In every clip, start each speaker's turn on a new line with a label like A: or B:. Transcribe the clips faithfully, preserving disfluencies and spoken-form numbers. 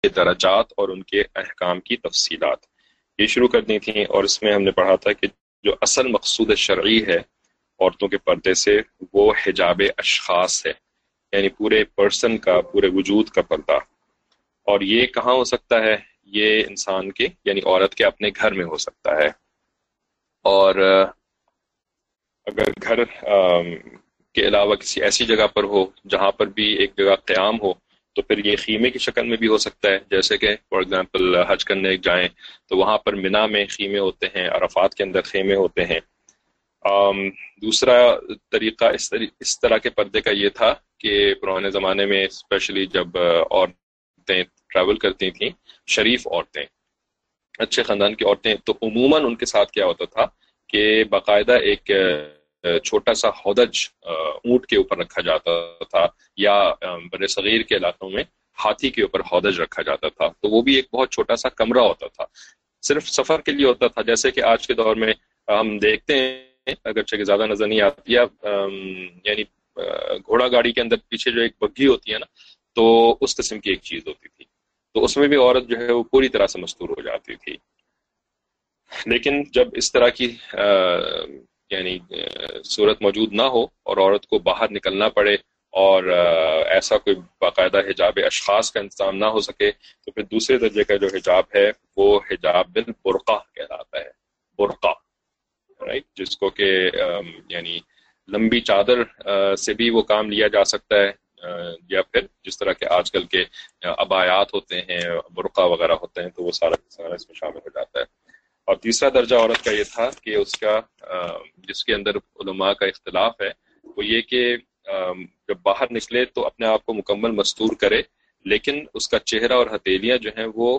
A: کے درجات اور ان کے احکام کی تفصیلات یہ شروع کر دی تھیں، اور اس میں ہم نے پڑھا تھا کہ جو اصل مقصود شرعی ہے عورتوں کے پردے سے وہ حجاب اشخاص ہے، یعنی پورے پرسن کا، پورے وجود کا پردہ. اور یہ کہاں ہو سکتا ہے؟ یہ انسان کے یعنی عورت کے اپنے گھر میں ہو سکتا ہے. اور اگر گھر کے علاوہ کسی ایسی جگہ پر ہو جہاں پر بھی ایک جگہ قیام ہو تو پھر یہ خیمے کی شکل میں بھی ہو سکتا ہے. جیسے کہ فار ایگزامپل حج کرنے جائیں تو وہاں پر منا میں خیمے ہوتے ہیں، عرفات کے اندر خیمے ہوتے ہیں. آم, دوسرا طریقہ اس, طرح اس طرح کے پردے کا یہ تھا کہ پرانے زمانے میں اسپیشلی جب عورتیں ٹریول کرتی تھیں، شریف عورتیں، اچھے خاندان کی عورتیں، تو عموماً ان کے ساتھ کیا ہوتا تھا کہ باقاعدہ ایک چھوٹا سا ہودج اونٹ کے اوپر رکھا جاتا تھا، یا بر صغیر کے علاقوں میں ہاتھی کے اوپر ہودج رکھا جاتا تھا. تو وہ بھی ایک بہت چھوٹا سا کمرہ ہوتا تھا، صرف سفر کے لیے ہوتا تھا. جیسے کہ آج کے دور میں ہم دیکھتے ہیں، اگرچہ کہ زیادہ نظر نہیں آتی، یا یعنی گھوڑا گاڑی کے اندر پیچھے جو ایک بگھی ہوتی ہے نا، تو اس قسم کی ایک چیز ہوتی تھی. تو اس میں بھی عورت جو ہے وہ پوری طرح سے مستور ہو جاتی تھی. لیکن جب اس طرح کی یعنی صورت موجود نہ ہو اور عورت کو باہر نکلنا پڑے اور ایسا کوئی باقاعدہ حجاب اشخاص کا انتظام نہ ہو سکے، تو پھر دوسرے درجے کا جو حجاب ہے وہ حجاب بالبرقع کہلاتا ہے. برقع، رائٹ، جس کو کہ یعنی لمبی چادر سے بھی وہ کام لیا جا سکتا ہے، یا پھر جس طرح کے آج کل کے عبایات ہوتے ہیں، برقع وغیرہ ہوتے ہیں، تو وہ سارا سارا اس میں شامل ہو جاتا ہے. اور تیسرا درجہ عورت کا یہ تھا کہ اس کا جس کے اندر علماء کا اختلاف ہے وہ یہ کہ جب باہر نکلے تو اپنے آپ کو مکمل مستور کرے، لیکن اس کا چہرہ اور ہتھیلیاں جو ہیں وہ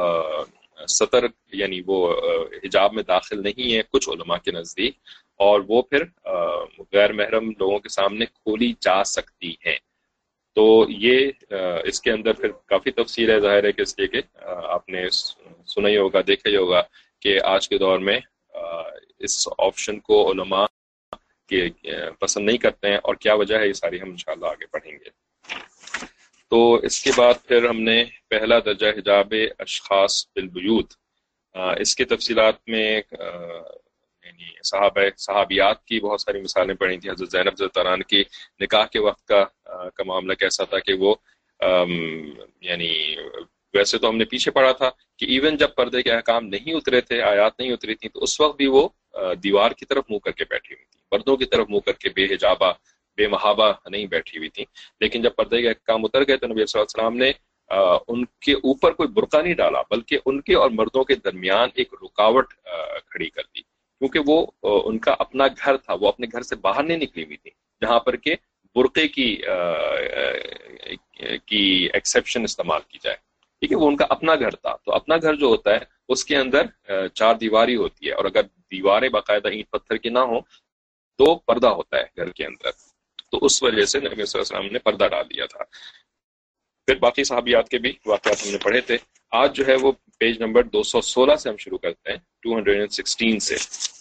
A: سطر یعنی وہ حجاب میں داخل نہیں ہے کچھ علماء کے نزدیک، اور وہ پھر غیر محرم لوگوں کے سامنے کھولی جا سکتی ہیں. تو یہ اس کے اندر پھر کافی تفصیل ہے. ظاہر ہے کہ اس لیے کہ آپ نے سنا ہی ہوگا، دیکھا ہی ہوگا کہ آج کے دور میں اس آپشن کو علماء کے پسند نہیں کرتے ہیں، اور کیا وجہ ہے یہ ساری ہم انشاءاللہ آگے پڑھیں گے. تو اس کے بعد پھر ہم نے پہلا درجہ حجاب اشخاص بالبیوت، اس کے تفصیلات میں یعنی صحابہ صحابیات کی بہت ساری مثالیں پڑھی تھیں. حضرت زینب رضی اللہ عنہ کی نکاح کے وقت کا کا معاملہ کیسا تھا کہ وہ یعنی ویسے تو ہم نے پیچھے پڑھا تھا کہ ایون جب پردے کے احکام نہیں اترے تھے، آیات نہیں اتری تھیں، تو اس وقت بھی وہ دیوار کی طرف منہ کر کے بیٹھی ہوئی تھی، پردوں کی طرف منہ کر کے، بے حجابہ بے محابہ نہیں بیٹھی ہوئی تھی. لیکن جب پردے کے احکام اتر گئے تو نبی صلی اللہ علیہ وسلم نے ان کے اوپر کوئی برقع نہیں ڈالا، بلکہ ان کے اور مردوں کے درمیان ایک رکاوٹ کھڑی کر دی، کیونکہ وہ ان کا اپنا گھر تھا، وہ اپنے گھر سے باہر نہیں نکلی ہوئی تھی جہاں پر کہ برقعے کی کی ایکسیپشن استعمال کی جائے. ٹھیک ہے، وہ ان کا اپنا گھر تھا. تو اپنا گھر جو ہوتا ہے اس کے اندر چار دیواری ہوتی ہے، اور اگر دیواریں باقاعدہ اینٹ پتھر کی نہ ہوں تو پردہ ہوتا ہے گھر کے اندر. تو اس وجہ سے نبی صلی اللہ علیہ وسلم نے پردہ ڈال دیا تھا. پھر باقی صحابیات کے بھی واقعات ہم نے پڑھے تھے. آج جو ہے وہ پیج نمبر دو سو سولہ سے ہم شروع کرتے ہیں، دو سو سولہ سے.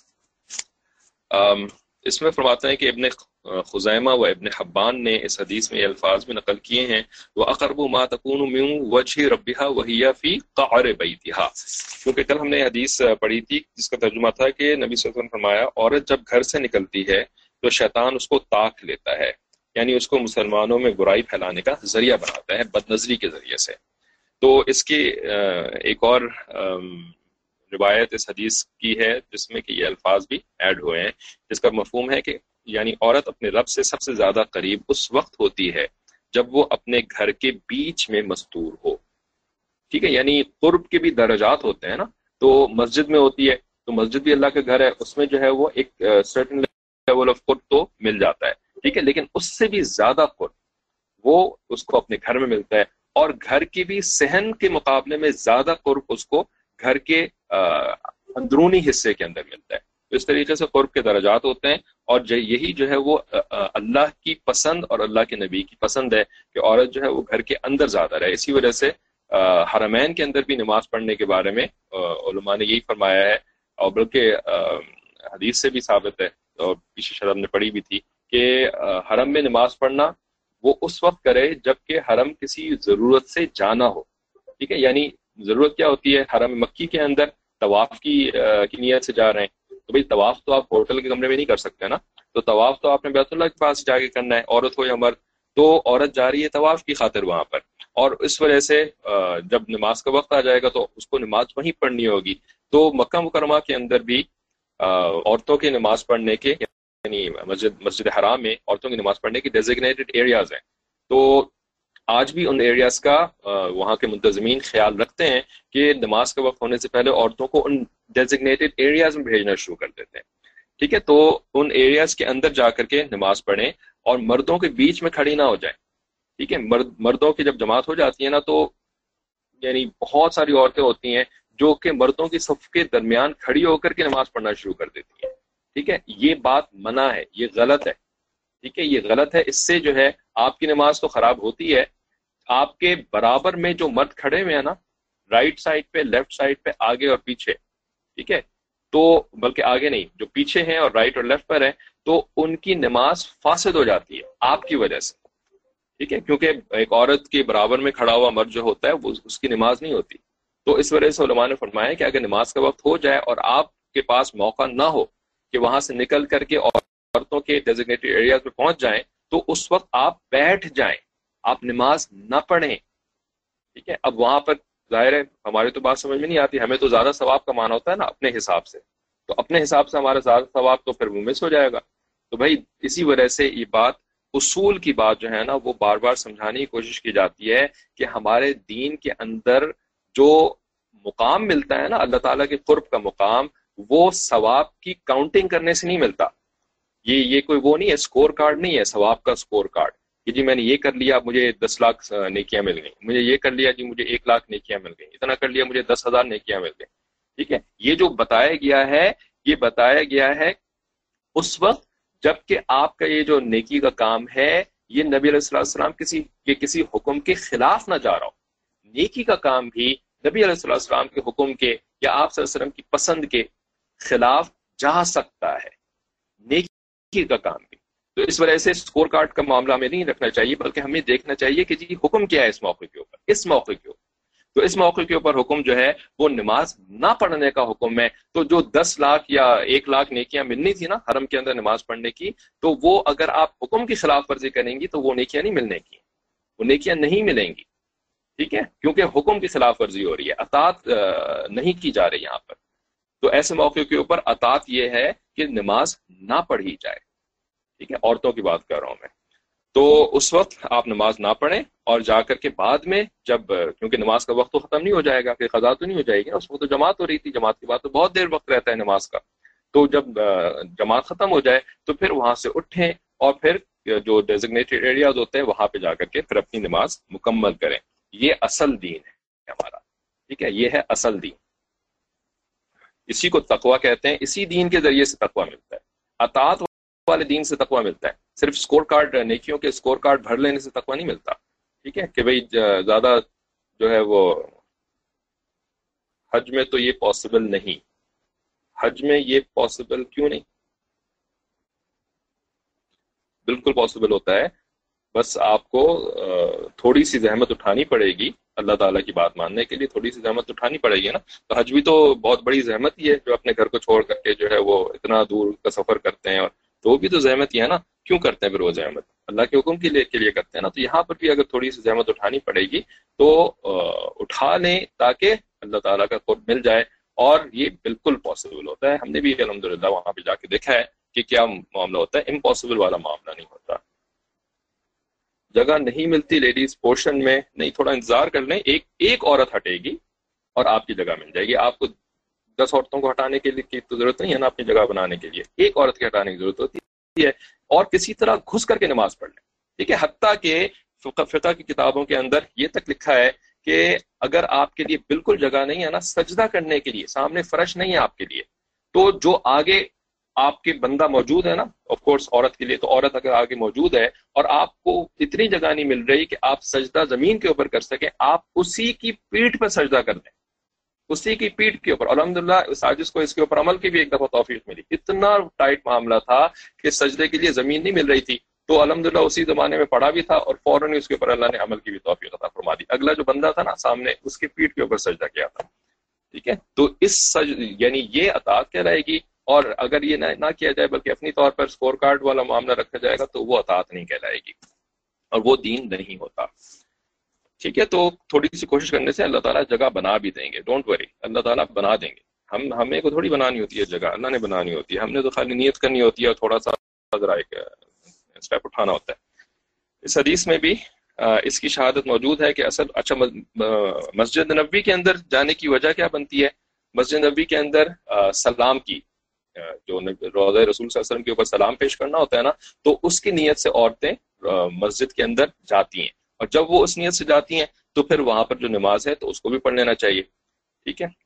A: اس میں فرماتے ہیں کہ ابن خزیمہ و ابن حبان نے اس حدیث میں یہ الفاظ میں نقل کیے ہیں، وَأَقْرَبُ مَا تَكُونُ مِنْ وَجْهِ رَبِّهَا وَهِيَ فِي قَعْرِ بَيْتِهَا. کیونکہ کل ہم نے حدیث پڑھی تھی جس کا ترجمہ تھا کہ نبی صلی اللہ علیہ وسلم نے فرمایا عورت جب گھر سے نکلتی ہے تو شیطان اس کو تاک لیتا ہے، یعنی اس کو مسلمانوں میں برائی پھیلانے کا ذریعہ بناتا ہے بد نظری کے ذریعے سے. تو اس کی ایک اور روایت اس حدیث کی ہے جس میں کہ یہ الفاظ بھی ایڈ ہوئے ہیں، جس کا مفہوم ہے کہ یعنی عورت اپنے رب سے سب سے زیادہ قریب اس وقت ہوتی ہے جب وہ اپنے گھر کے بیچ میں مستور ہو. ٹھیک ہے، یعنی قرب کے بھی درجات ہوتے ہیں نا. تو مسجد میں ہوتی ہے تو مسجد بھی اللہ کا گھر ہے، اس میں جو ہے وہ ایک سرٹن لیول آف قرب تو مل جاتا ہے. ٹھیک ہے، لیکن اس سے بھی زیادہ قرب وہ اس کو اپنے گھر میں ملتا ہے، اور گھر کے بھی صحن کے مقابلے میں زیادہ قرب اس کو گھر کے اندرونی حصے کے اندر ملتا ہے. تو اس طریقے سے قرب کے درجات ہوتے ہیں، اور یہی جو ہے وہ اللہ کی پسند اور اللہ کے نبی کی پسند ہے کہ عورت جو ہے وہ گھر کے اندر زیادہ رہے. اسی وجہ سے حرمین کے اندر بھی نماز پڑھنے کے بارے میں علماء نے یہی فرمایا ہے، اور بلکہ حدیث سے بھی ثابت ہے اور پیچھے شرح نے پڑھی بھی تھی کہ حرم میں نماز پڑھنا وہ اس وقت کرے جب کہ حرم کسی ضرورت سے جانا ہو. ٹھیک ہے، یعنی ضرورت کیا ہوتی ہے، حرم مکی کے اندر طواف کی کی نیت سے جا رہے ہیں تو بھئی طواف تو آپ ہوٹل کے کمرے میں نہیں کر سکتے نا، تو طواف تو آپ نے بیت اللہ کے پاس جا کے کرنا ہے، عورت ہو یا مرد، تو عورت جا رہی ہے طواف کی خاطر وہاں پر، اور اس وجہ سے جب نماز کا وقت آ جائے گا تو اس کو نماز وہیں پڑھنی ہوگی۔ تو مکہ مکرمہ کے اندر بھی عورتوں کی نماز پڑھنے کے، یعنی مسجد مسجد حرام میں عورتوں کی نماز پڑھنے کی ڈیزگنیٹڈ ایریاز ہیں، تو آج بھی ان ایریاز کا وہاں کے منتظمین خیال رکھتے ہیں کہ نماز کا وقت ہونے سے پہلے عورتوں کو ان ڈیزگنیٹڈ ایریاز میں بھیجنا شروع کر دیتے ہیں، ٹھیک ہے، تو ان ایریاز کے اندر جا کر کے نماز پڑھیں اور مردوں کے بیچ میں کھڑی نہ ہو جائیں، ٹھیک ہے، مرد مردوں کی جب جماعت ہو جاتی ہے نا تو یعنی بہت ساری عورتیں ہوتی ہیں جو کہ مردوں کی صف کے درمیان کھڑی ہو کر کے نماز پڑھنا شروع کر دیتی ہیں، ٹھیک ہے، یہ بات منع ہے، یہ غلط ہے، ٹھیک ہے، یہ غلط ہے، اس سے جو ہے آپ کی نماز تو خراب ہوتی ہے، آپ کے برابر میں جو مرد کھڑے ہوئے ہیں نا، رائٹ سائڈ پہ، لیفٹ سائڈ پہ، آگے اور پیچھے، ٹھیک ہے، تو بلکہ آگے نہیں، جو پیچھے ہیں اور رائٹ اور لیفٹ پر ہیں، تو ان کی نماز فاسد ہو جاتی ہے آپ کی وجہ سے، ٹھیک ہے، کیونکہ ایک عورت کے برابر میں کھڑا ہوا مرد جو ہوتا ہے وہ اس کی نماز نہیں ہوتی، تو اس وجہ سے علماء نے فرمایا کہ اگر نماز کا وقت ہو جائے اور آپ کے پاس موقع نہ ہو کہ وہاں سے نکل کر کے عورتوں کے ڈیزگنیٹڈ ایریاز میں پہنچ جائیں تو اس وقت آپ بیٹھ جائیں، آپ نماز نہ پڑھیں، ٹھیک ہے۔ اب وہاں پر ظاہر ہے ہماری تو بات سمجھ میں نہیں آتی، ہمیں تو زیادہ ثواب کمانا ہوتا ہے نا اپنے حساب سے، تو اپنے حساب سے ہمارا زیادہ ثواب تو پھر وہ مس ہو جائے گا، تو بھائی اسی وجہ سے یہ بات، اصول کی بات جو ہے نا وہ بار بار سمجھانے کی کوشش کی جاتی ہے کہ ہمارے دین کے اندر جو مقام ملتا ہے نا اللہ تعالیٰ کے قرب کا مقام، وہ ثواب کی کاؤنٹنگ کرنے سے نہیں ملتا، یہ یہ کوئی وہ نہیں ہے، اسکور کارڈ نہیں ہے، ثواب کا اسکور کارڈ کہ جی میں نے یہ کر لیا مجھے دس لاکھ نیکیاں مل گئیں، مجھے یہ کر لیا جی مجھے ایک لاکھ نیکیاں مل گئیں، اتنا کر لیا مجھے دس ہزار نیکیاں مل گئیں، ٹھیک ہے، یہ جو بتایا گیا ہے یہ بتایا گیا ہے اس وقت جب کہ آپ کا یہ جو نیکی کا کام ہے یہ نبی علیہ الصلوۃ والسلام کسی کے کسی حکم کے خلاف نہ جا رہا ہو، نیکی کا کام بھی نبی علیہ الصلوۃ والسلام کے حکم کے یا آپ صلی اللہ علیہ وسلم کی پسند کے خلاف جا سکتا ہے، نیکی کا کام بھی، تو اس وجہ سے اسکور کارڈ کا معاملہ ہمیں نہیں رکھنا چاہیے، بلکہ ہمیں دیکھنا چاہیے کہ جی حکم کیا ہے اس موقع کے اوپر، اس موقع کے اوپر، تو اس موقع کے اوپر حکم جو ہے وہ نماز نہ پڑھنے کا حکم ہے، تو جو دس لاکھ یا ایک لاکھ نیکیاں ملنی تھی نا حرم کے اندر نماز پڑھنے کی، تو وہ اگر آپ حکم کی خلاف ورزی کریں گی تو وہ نیکیاں نہیں ملنے کی، وہ نیکیاں نہیں ملیں گی، ٹھیک ہے، کیونکہ حکم کی خلاف ورزی ہو رہی ہے، اطاعت نہیں کی جا رہی یہاں پر، تو ایسے موقع کے اوپر اطاعت یہ ہے کہ نماز نہ پڑھی جائے، ٹھیک ہے، عورتوں کی بات کر رہا ہوں میں، تو اس وقت آپ نماز نہ پڑھیں اور جا کر کے بعد میں جب، کیونکہ نماز کا وقت تو ختم نہیں ہو جائے گا، پھر قضا تو نہیں ہو جائے گی، اس وقت تو جماعت ہو رہی تھی، جماعت کے بعد تو بہت دیر وقت رہتا ہے نماز کا، تو جب جماعت ختم ہو جائے تو پھر وہاں سے اٹھیں اور پھر جو ڈیزگنیٹڈ ایریاز ہوتے ہیں وہاں پہ جا کر کے پھر اپنی نماز مکمل کریں، یہ اصل دین ہے ہمارا، ٹھیک ہے، یہ ہے اصل دین، اسی کو تقویٰ کہتے ہیں، اسی دین کے ذریعے سے تقویٰ ملتا ہے، اطاعت والے دین سے تقویٰ ملتا ہے، صرف اسکور کارڈ، نیکیوں کے اسکور کارڈ بھر لینے سے تقویٰ نہیں ملتا، ٹھیک ہے، کہ بھئی زیادہ جو ہے وہ حج میں تو یہ پاسبل نہیں، حج میں یہ پاسبل کیوں نہیں؟ بالکل پاسبل ہوتا ہے، بس آپ کو تھوڑی سی زحمت اٹھانی پڑے گی، اللہ تعالیٰ کی بات ماننے کے لیے تھوڑی سی زحمت اٹھانی پڑے گی نا، تو حج بھی تو بہت بڑی زحمت ہی ہے، جو اپنے گھر کو چھوڑ کر کے جو ہے وہ اتنا دور کا سفر کرتے ہیں، اور تو وہ بھی تو زحمت ہی ہے نا، کیوں کرتے ہیں پھر وہ زحمت؟ اللہ کے حکم کے لیے کے لیے کرتے ہیں نا، تو یہاں پر بھی اگر تھوڑی سی زحمت اٹھانی پڑے گی تو اٹھا لیں تاکہ اللہ تعالیٰ کا قرب مل جائے، اور یہ بالکل پاسبل ہوتا ہے، ہم نے بھی الحمدللہ وہاں پہ جا کے دیکھا ہے کہ کیا معاملہ ہوتا ہے، امپاسبل والا معاملہ نہیں ہوتا۔ جگہ نہیں ملتی لیڈیز پورشن میں، نہیں، تھوڑا انتظار کر لیں، ایک ایک عورت ہٹے گی اور آپ کی جگہ مل جائے گی، آپ کو دس عورتوں کو ہٹانے کے لیے کی تو ضرورت نہیں ہے نا، اپنی جگہ بنانے کے لیے ایک عورت کے ہٹانے کی ضرورت ہوتی ہے، اور کسی طرح گھس کر کے نماز پڑھ لیں، ٹھیک ہے، حتیٰ کہ فقہ کی کتابوں کے اندر یہ تک لکھا ہے کہ اگر آپ کے لیے بالکل جگہ نہیں ہے نا سجدہ کرنے کے لیے، سامنے فرش نہیں ہے آپ کے لیے، تو جو آگے آپ کے بندہ موجود ہے نا، آف کورس عورت کے لیے تو عورت اگر آگے موجود ہے اور آپ کو اتنی جگہ نہیں مل رہی کہ آپ سجدہ زمین کے اوپر کر سکیں، آپ اسی کی پیٹھ پر سجدہ کر دیں، اسی کی پیٹھ کے اوپر۔ الحمدللہ ساجد کو اس کے اوپر عمل کی بھی ایک دفعہ توفیق ملی، اتنا ٹائٹ معاملہ تھا کہ سجدے کے لیے زمین نہیں مل رہی تھی، تو الحمدللہ اسی زمانے میں پڑھا بھی تھا اور فوراً ہی اس کے اوپر اللہ نے عمل کی بھی توفیق عطا فرما دی. اگلا جو بندہ تھا نا سامنے، اس کی پیٹھ کے اوپر سجدہ کیا تھا. ٹھیک ہے، تو اس سج یعنی یہ اطاعت کہلائے گی. اور اگر یہ نہ نہ کیا جائے بلکہ اپنی طور پر اسکور کارڈ والا معاملہ رکھا جائے گا تو وہ اطاعت نہیں کہلائے گی اور وہ دین نہیں ہوتا. ٹھیک ہے، تو تھوڑی سی کوشش کرنے سے اللہ تعالیٰ جگہ بنا بھی دیں گے. ڈونٹ وری، اللہ تعالیٰ بنا دیں گے. ہم ہمیں کو تھوڑی بنانی ہوتی ہے جگہ، اللہ نے بنانی ہوتی ہے. ہم نے تو خالی نیت کرنی ہوتی ہے اور تھوڑا سا ذرا ایک اسٹیپ اٹھانا ہوتا ہے. اس حدیث میں بھی اس کی شہادت موجود ہے کہ اصل اچھا مسجد نبوی کے اندر جانے کی وجہ کیا بنتی ہے؟ مسجد نبوی کے اندر سلام کی، جو روضہ رسول صلی اللہ علیہ وسلم کے اوپر سلام پیش کرنا ہوتا ہے نا، تو اس کی نیت سے عورتیں مسجد کے اندر جاتی ہیں. اور جب وہ اس نیت سے جاتی ہیں تو پھر وہاں پر جو نماز ہے تو اس کو بھی پڑھ لینا چاہیے. ٹھیک ہے،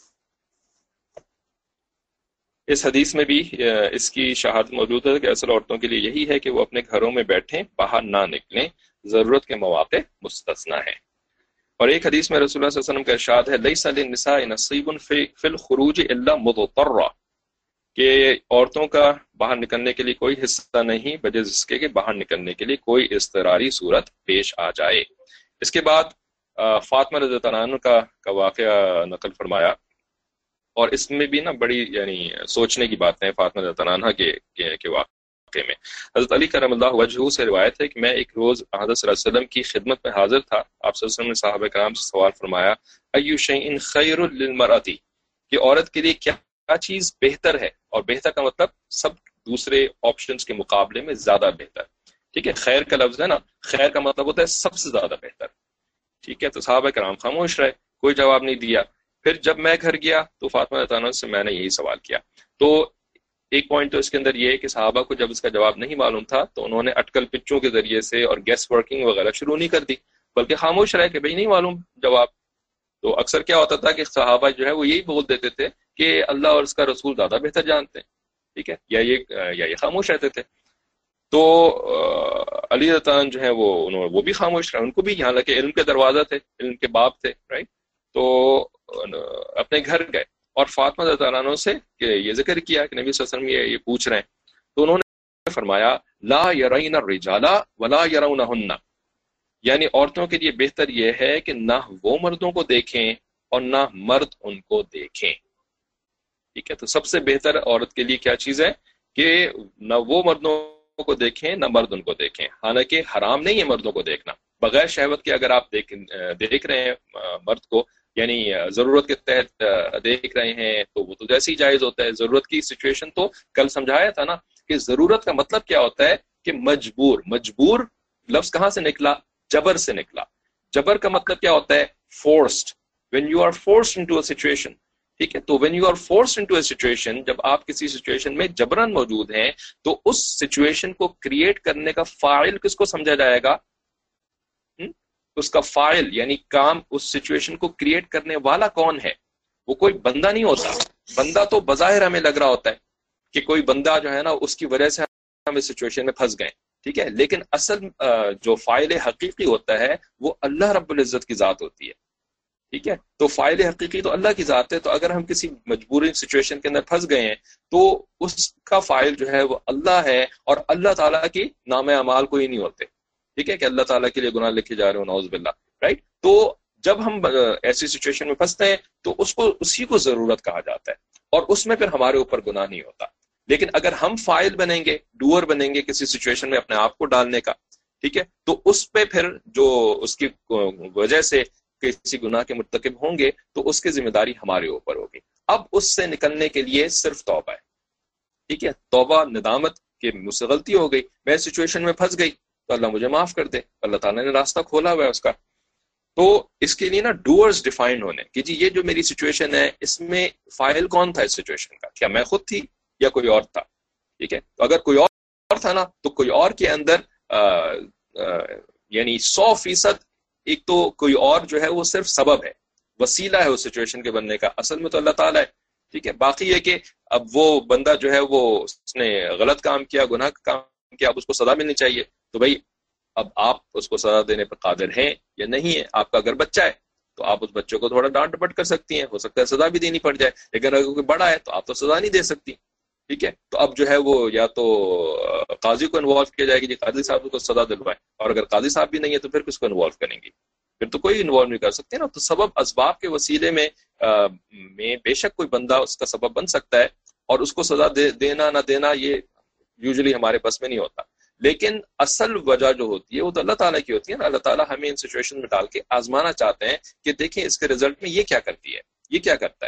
A: اس حدیث میں بھی اس کی شہادت موجود ہے کہ اصل عورتوں کے لیے یہی ہے کہ وہ اپنے گھروں میں بیٹھیں، باہر نہ نکلیں، ضرورت کے مواقع مستثنیٰ ہیں. اور ایک حدیث میں رسول اللہ صلی اللہ علیہ وسلم کا ارشاد ہے لیس للنساء نصیب فی الخروج الا مضطرہ، کہ عورتوں کا باہر نکلنے کے لیے کوئی حصہ نہیں بجز اس کے کہ باہر نکلنے کے لیے کوئی اضطراری صورت پیش آ جائے. اس کے بعد فاطمہ رضی اللہ عنہ کا کا واقعہ نقل فرمایا، اور اس میں بھی نا بڑی یعنی سوچنے کی باتیں ہیں فاطمہ رضی اللہ عنہ کے کے واقعے میں. حضرت علی کرم اللہ وجہہ سے روایت ہے کہ میں ایک روز حضرت صلی اللہ علیہ وسلم کی خدمت میں حاضر تھا. آپ صلی اللہ علیہ وسلم نے صحابہ کرام سے سوال فرمایا ایو شیء خیر للمرأۃ، کہ عورت کے لیے کیا کیا چیز بہتر ہے، اور بہتر کا مطلب سب دوسرے آپشنز کے مقابلے میں زیادہ بہتر. ٹھیک ہے، خیر کا لفظ ہے نا، خیر کا مطلب ہوتا ہے سب سے زیادہ بہتر. ٹھیک ہے، تو صحابہ کرام خاموش رہے، کوئی جواب نہیں دیا. پھر جب میں گھر گیا تو فاطمہ رضی اللہ عنہا سے میں نے یہی سوال کیا. تو ایک پوائنٹ تو اس کے اندر یہ ہے کہ صحابہ کو جب اس کا جواب نہیں معلوم تھا تو انہوں نے اٹکل پچوں کے ذریعے سے اور گیس ورکنگ وغیرہ شروع نہیں کر دی، بلکہ خاموش رہے کہ بھئی نہیں معلوم جواب. تو اکثر کیا ہوتا تھا کہ صحابہ جو ہے وہ یہی بول دیتے تھے کہ اللہ اور اس کا رسول زیادہ بہتر جانتے ہیں. ٹھیک ہے، یا یہ یا یہ خاموش رہتے تھے. تو علی رضی اللہ عنہ جو ہے وہ انہوں وہ بھی خاموش رہے، ان کو بھی یہاں لگے علم کے دروازہ تھے، علم کے باب تھے، رائٹ. تو اپنے گھر گئے اور فاطمہ رضی اللہ عنہ سے کہ یہ ذکر کیا کہ نبی صلی اللہ علیہ وسلم یہ یہ پوچھ رہے ہیں. تو انہوں نے فرمایا لا یرین الرجال ولا یرونہن، یعنی عورتوں کے لیے بہتر یہ ہے کہ نہ وہ مردوں کو دیکھیں اور نہ مرد ان کو دیکھیں. ٹھیک ہے، تو سب سے بہتر عورت کے لیے کیا چیز ہے کہ نہ وہ مردوں کو دیکھیں نہ مرد ان کو دیکھیں. حالانکہ حرام نہیں ہے مردوں کو دیکھنا بغیر شہوت کے. اگر آپ دیکھ دیکھ رہے ہیں مرد کو، یعنی ضرورت کے تحت دیکھ رہے ہیں تو وہ تو جیسے ہی جائز ہوتا ہے. ضرورت کی سچویشن تو کل سمجھایا تھا نا کہ ضرورت کا مطلب کیا ہوتا ہے کہ مجبور. مجبور لفظ کہاں سے نکلا؟ جبر سے نکلا. جبر کا مطلب کیا ہوتا ہے؟ Forced. when you are forced into a situation. ٹھیک ہے، تو when you are forced into a situation، جب آپ کسی سچویشن میں جبرن موجود ہیں تو اس سچویشن کو کریٹ کرنے کا فاعل کس کو سمجھا جائے گا؟ اس کا فاعل یعنی کام، اس سچویشن کو کریٹ کرنے والا کون ہے؟ وہ کوئی بندہ نہیں ہوتا. بندہ تو بظاہر ہمیں لگ رہا ہوتا ہے کہ کوئی بندہ جو ہے نا اس کی وجہ سے ہم اس سچویشن میں پھنس گئے. ٹھیک ہے، لیکن اصل جو فاعل حقیقی ہوتا ہے وہ اللہ رب العزت کی ذات ہوتی ہے. ٹھیک ہے، تو فاعل حقیقی تو اللہ کی ذات ہے. تو اگر ہم کسی مجبوری سچویشن کے اندر پھنس گئے ہیں تو اس کا فاعل جو ہے وہ اللہ ہے، اور اللہ تعالیٰ کی نام اعمال کوئی نہیں ہوتے. ٹھیک ہے، کہ اللہ تعالیٰ کے لیے گناہ لکھے جا رہے ہو، نعوذ باللہ، رائٹ. تو جب ہم ایسی سچویشن میں پھنستے ہیں تو اس کو اسی کو ضرورت کہا جاتا ہے، اور اس میں پھر ہمارے اوپر گناہ نہیں ہوتا. لیکن اگر ہم فاعل بنیں گے، ڈوئر بنیں گے کسی سچویشن میں اپنے آپ کو ڈالنے کا، ٹھیک ہے، تو اس پہ پھر جو اس کی وجہ سے کسی گناہ کے مرتکب ہوں گے تو اس کی ذمہ داری ہمارے اوپر ہوگی. اب اس سے نکلنے کے لیے صرف توبہ ہے. ٹھیک ہے، توبہ ندامت کہ مجھ سے غلطی ہو گئی، میں سچویشن میں پھنس گئی تو اللہ مجھے معاف کر دے. اللہ تعالیٰ نے راستہ کھولا ہوا ہے اس کا. تو اس کے لیے نا ڈوئرز ڈیفائنڈ ہونے کہ جی یہ جو میری سچویشن ہے اس میں فاعل کون تھا اس سچویشن کا؟ کیا میں خود تھی یا کوئی اور تھا؟ ٹھیک ہے، تو اگر کوئی اور تھا نا تو کوئی اور کے اندر آ, آ, یعنی سو فیصد ایک تو کوئی اور جو ہے وہ صرف سبب ہے، وسیلہ ہے اس سچویشن کے بننے کا. اصل میں تو اللہ تعالیٰ ہے. ٹھیک ہے، باقی یہ کہ اب وہ بندہ جو ہے وہ اس نے غلط کام کیا، گناہ کا کام کیا، اب اس کو سزا ملنی چاہیے. تو بھائی اب آپ اس کو سزا دینے پر قادر ہیں یا نہیں ہے؟ آپ کا اگر بچہ ہے تو آپ اس بچے کو تھوڑا ڈانٹ ڈپٹ کر سکتی ہیں، ہو سکتا ہے سزا بھی دینی پڑ جائے. لیکن اگر کوئی بڑا ہے تو آپ تو سزا نہیں دے سکتی. ٹھیک ہے، تو اب جو ہے وہ یا تو قاضی کو انوالو کیا جائے گی جی قاضی صاحب کو سزا دلوائے، اور اگر قاضی صاحب بھی نہیں ہے تو پھر کس کو انوالو کریں گی؟ پھر تو کوئی انوالو نہیں کر سکتے نا. تو سبب اسباب کے وسیلے میں آ, میں بے شک کوئی بندہ اس کا سبب بن سکتا ہے، اور اس کو سزا دے, دینا نہ دینا یہ یوزلی ہمارے پاس میں نہیں ہوتا. لیکن اصل وجہ جو ہوتی ہے وہ تو اللہ تعالیٰ کی ہوتی ہے نا. اللہ تعالیٰ ہمیں ان سچویشن میں ڈال کے آزمانا چاہتے ہیں کہ دیکھیں اس کے رزلٹ میں یہ کیا کرتی ہے، یہ کیا کرتا ہے.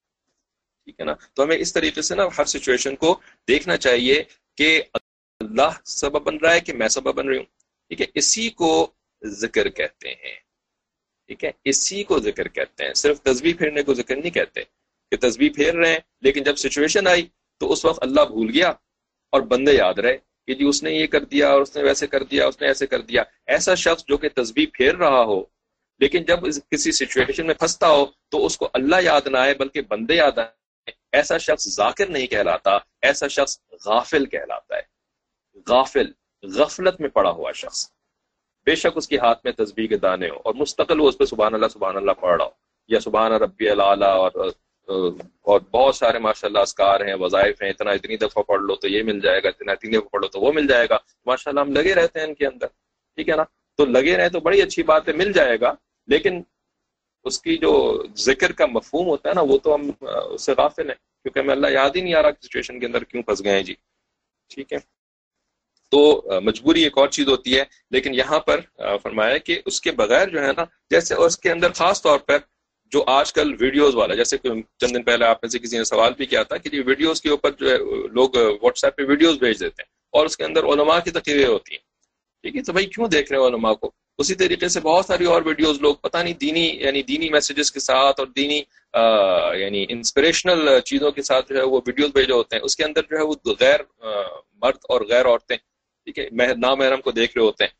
A: ٹھیک ہے نا. تو ہمیں اس طریقے سے نا ہر سچویشن کو دیکھنا چاہیے کہ اللہ سبب بن رہا ہے کہ میں سبب بن رہی ہوں. ٹھیک ہے، اسی کو ذکر کہتے ہیں. ٹھیک ہے، اسی کو ذکر کہتے ہیں. صرف تسبیح پھیرنے کو ذکر نہیں کہتے کہ تسبیح پھیر رہے ہیں لیکن جب سچویشن آئی تو اس وقت اللہ بھول گیا اور بندے یاد رہے کہ جی اس نے یہ کر دیا اور اس نے ویسے کر دیا، اس نے ایسے کر دیا. ایسا شخص جو کہ تسبیح پھیر رہا ہو لیکن جب کسی سچویشن میں پھنستا ہو تو اس کو اللہ یاد نہ آئے بلکہ بندے یاد آئے، ایسا شخص ذاکر نہیں کہلاتا، ایسا شخص غافل کہلاتا ہے. غافل، غفلت میں پڑا ہوا شخص. بے شک اس کے ہاتھ میں تسبیح کے دانے ہو اور مستقل وہ اس پہ سبحان اللہ سبحان اللہ پڑھ رہا ہو، یا سبحان ربی الاعلیٰ، اور اور بہت سارے ماشاء اللہ اذکار ہیں، وظائف ہیں، اتنا اتنی دفعہ پڑھ لو تو یہ مل جائے گا، اتنا اتنی دفعہ پڑھ لو تو وہ مل جائے گا. ماشاء اللہ ہم لگے رہتے ہیں ان کے اندر. ٹھیک ہے نا. تو لگے رہے تو بڑی اچھی بات ہے، مل جائے گا، لیکن اس کی جو ذکر کا مفہوم ہوتا ہے نا وہ تو ہم اس سے غافل ہیں، کیونکہ ہمیں اللہ یاد ہی نہیں آ رہا سچویشن کے اندر کیوں پھنس گئے ہیں جی. ٹھیک ہے، تو مجبوری ایک اور چیز ہوتی ہے. لیکن یہاں پر فرمایا کہ اس کے بغیر جو ہے نا، جیسے اور اس کے اندر خاص طور پر جو آج کل ویڈیوز والا، جیسے کہ چند دن پہلے آپ میں سے کسی نے سوال بھی کیا تھا کہ ویڈیوز کے اوپر جو ہے لوگ واٹس ایپ پہ ویڈیوز بھیج دیتے ہیں اور اس کے اندر علماء کی تقریریں ہوتی ہیں. ٹھیک ہے، تو بھائی کیوں دیکھ رہے ہیں علماء کو؟ اسی طریقے سے بہت ساری اور ویڈیوز لوگ پتہ نہیں دینی یعنی دینی میسیجز کے ساتھ اور دینی یعنی انسپریشنل چیزوں کے ساتھ جو ہے وہ ویڈیوز بھیجے ہوتے ہیں. اس کے اندر جو ہے وہ غیر مرد اور غیر عورتیں، ٹھیک ہے، نامحرم کو دیکھ رہے ہوتے ہیں.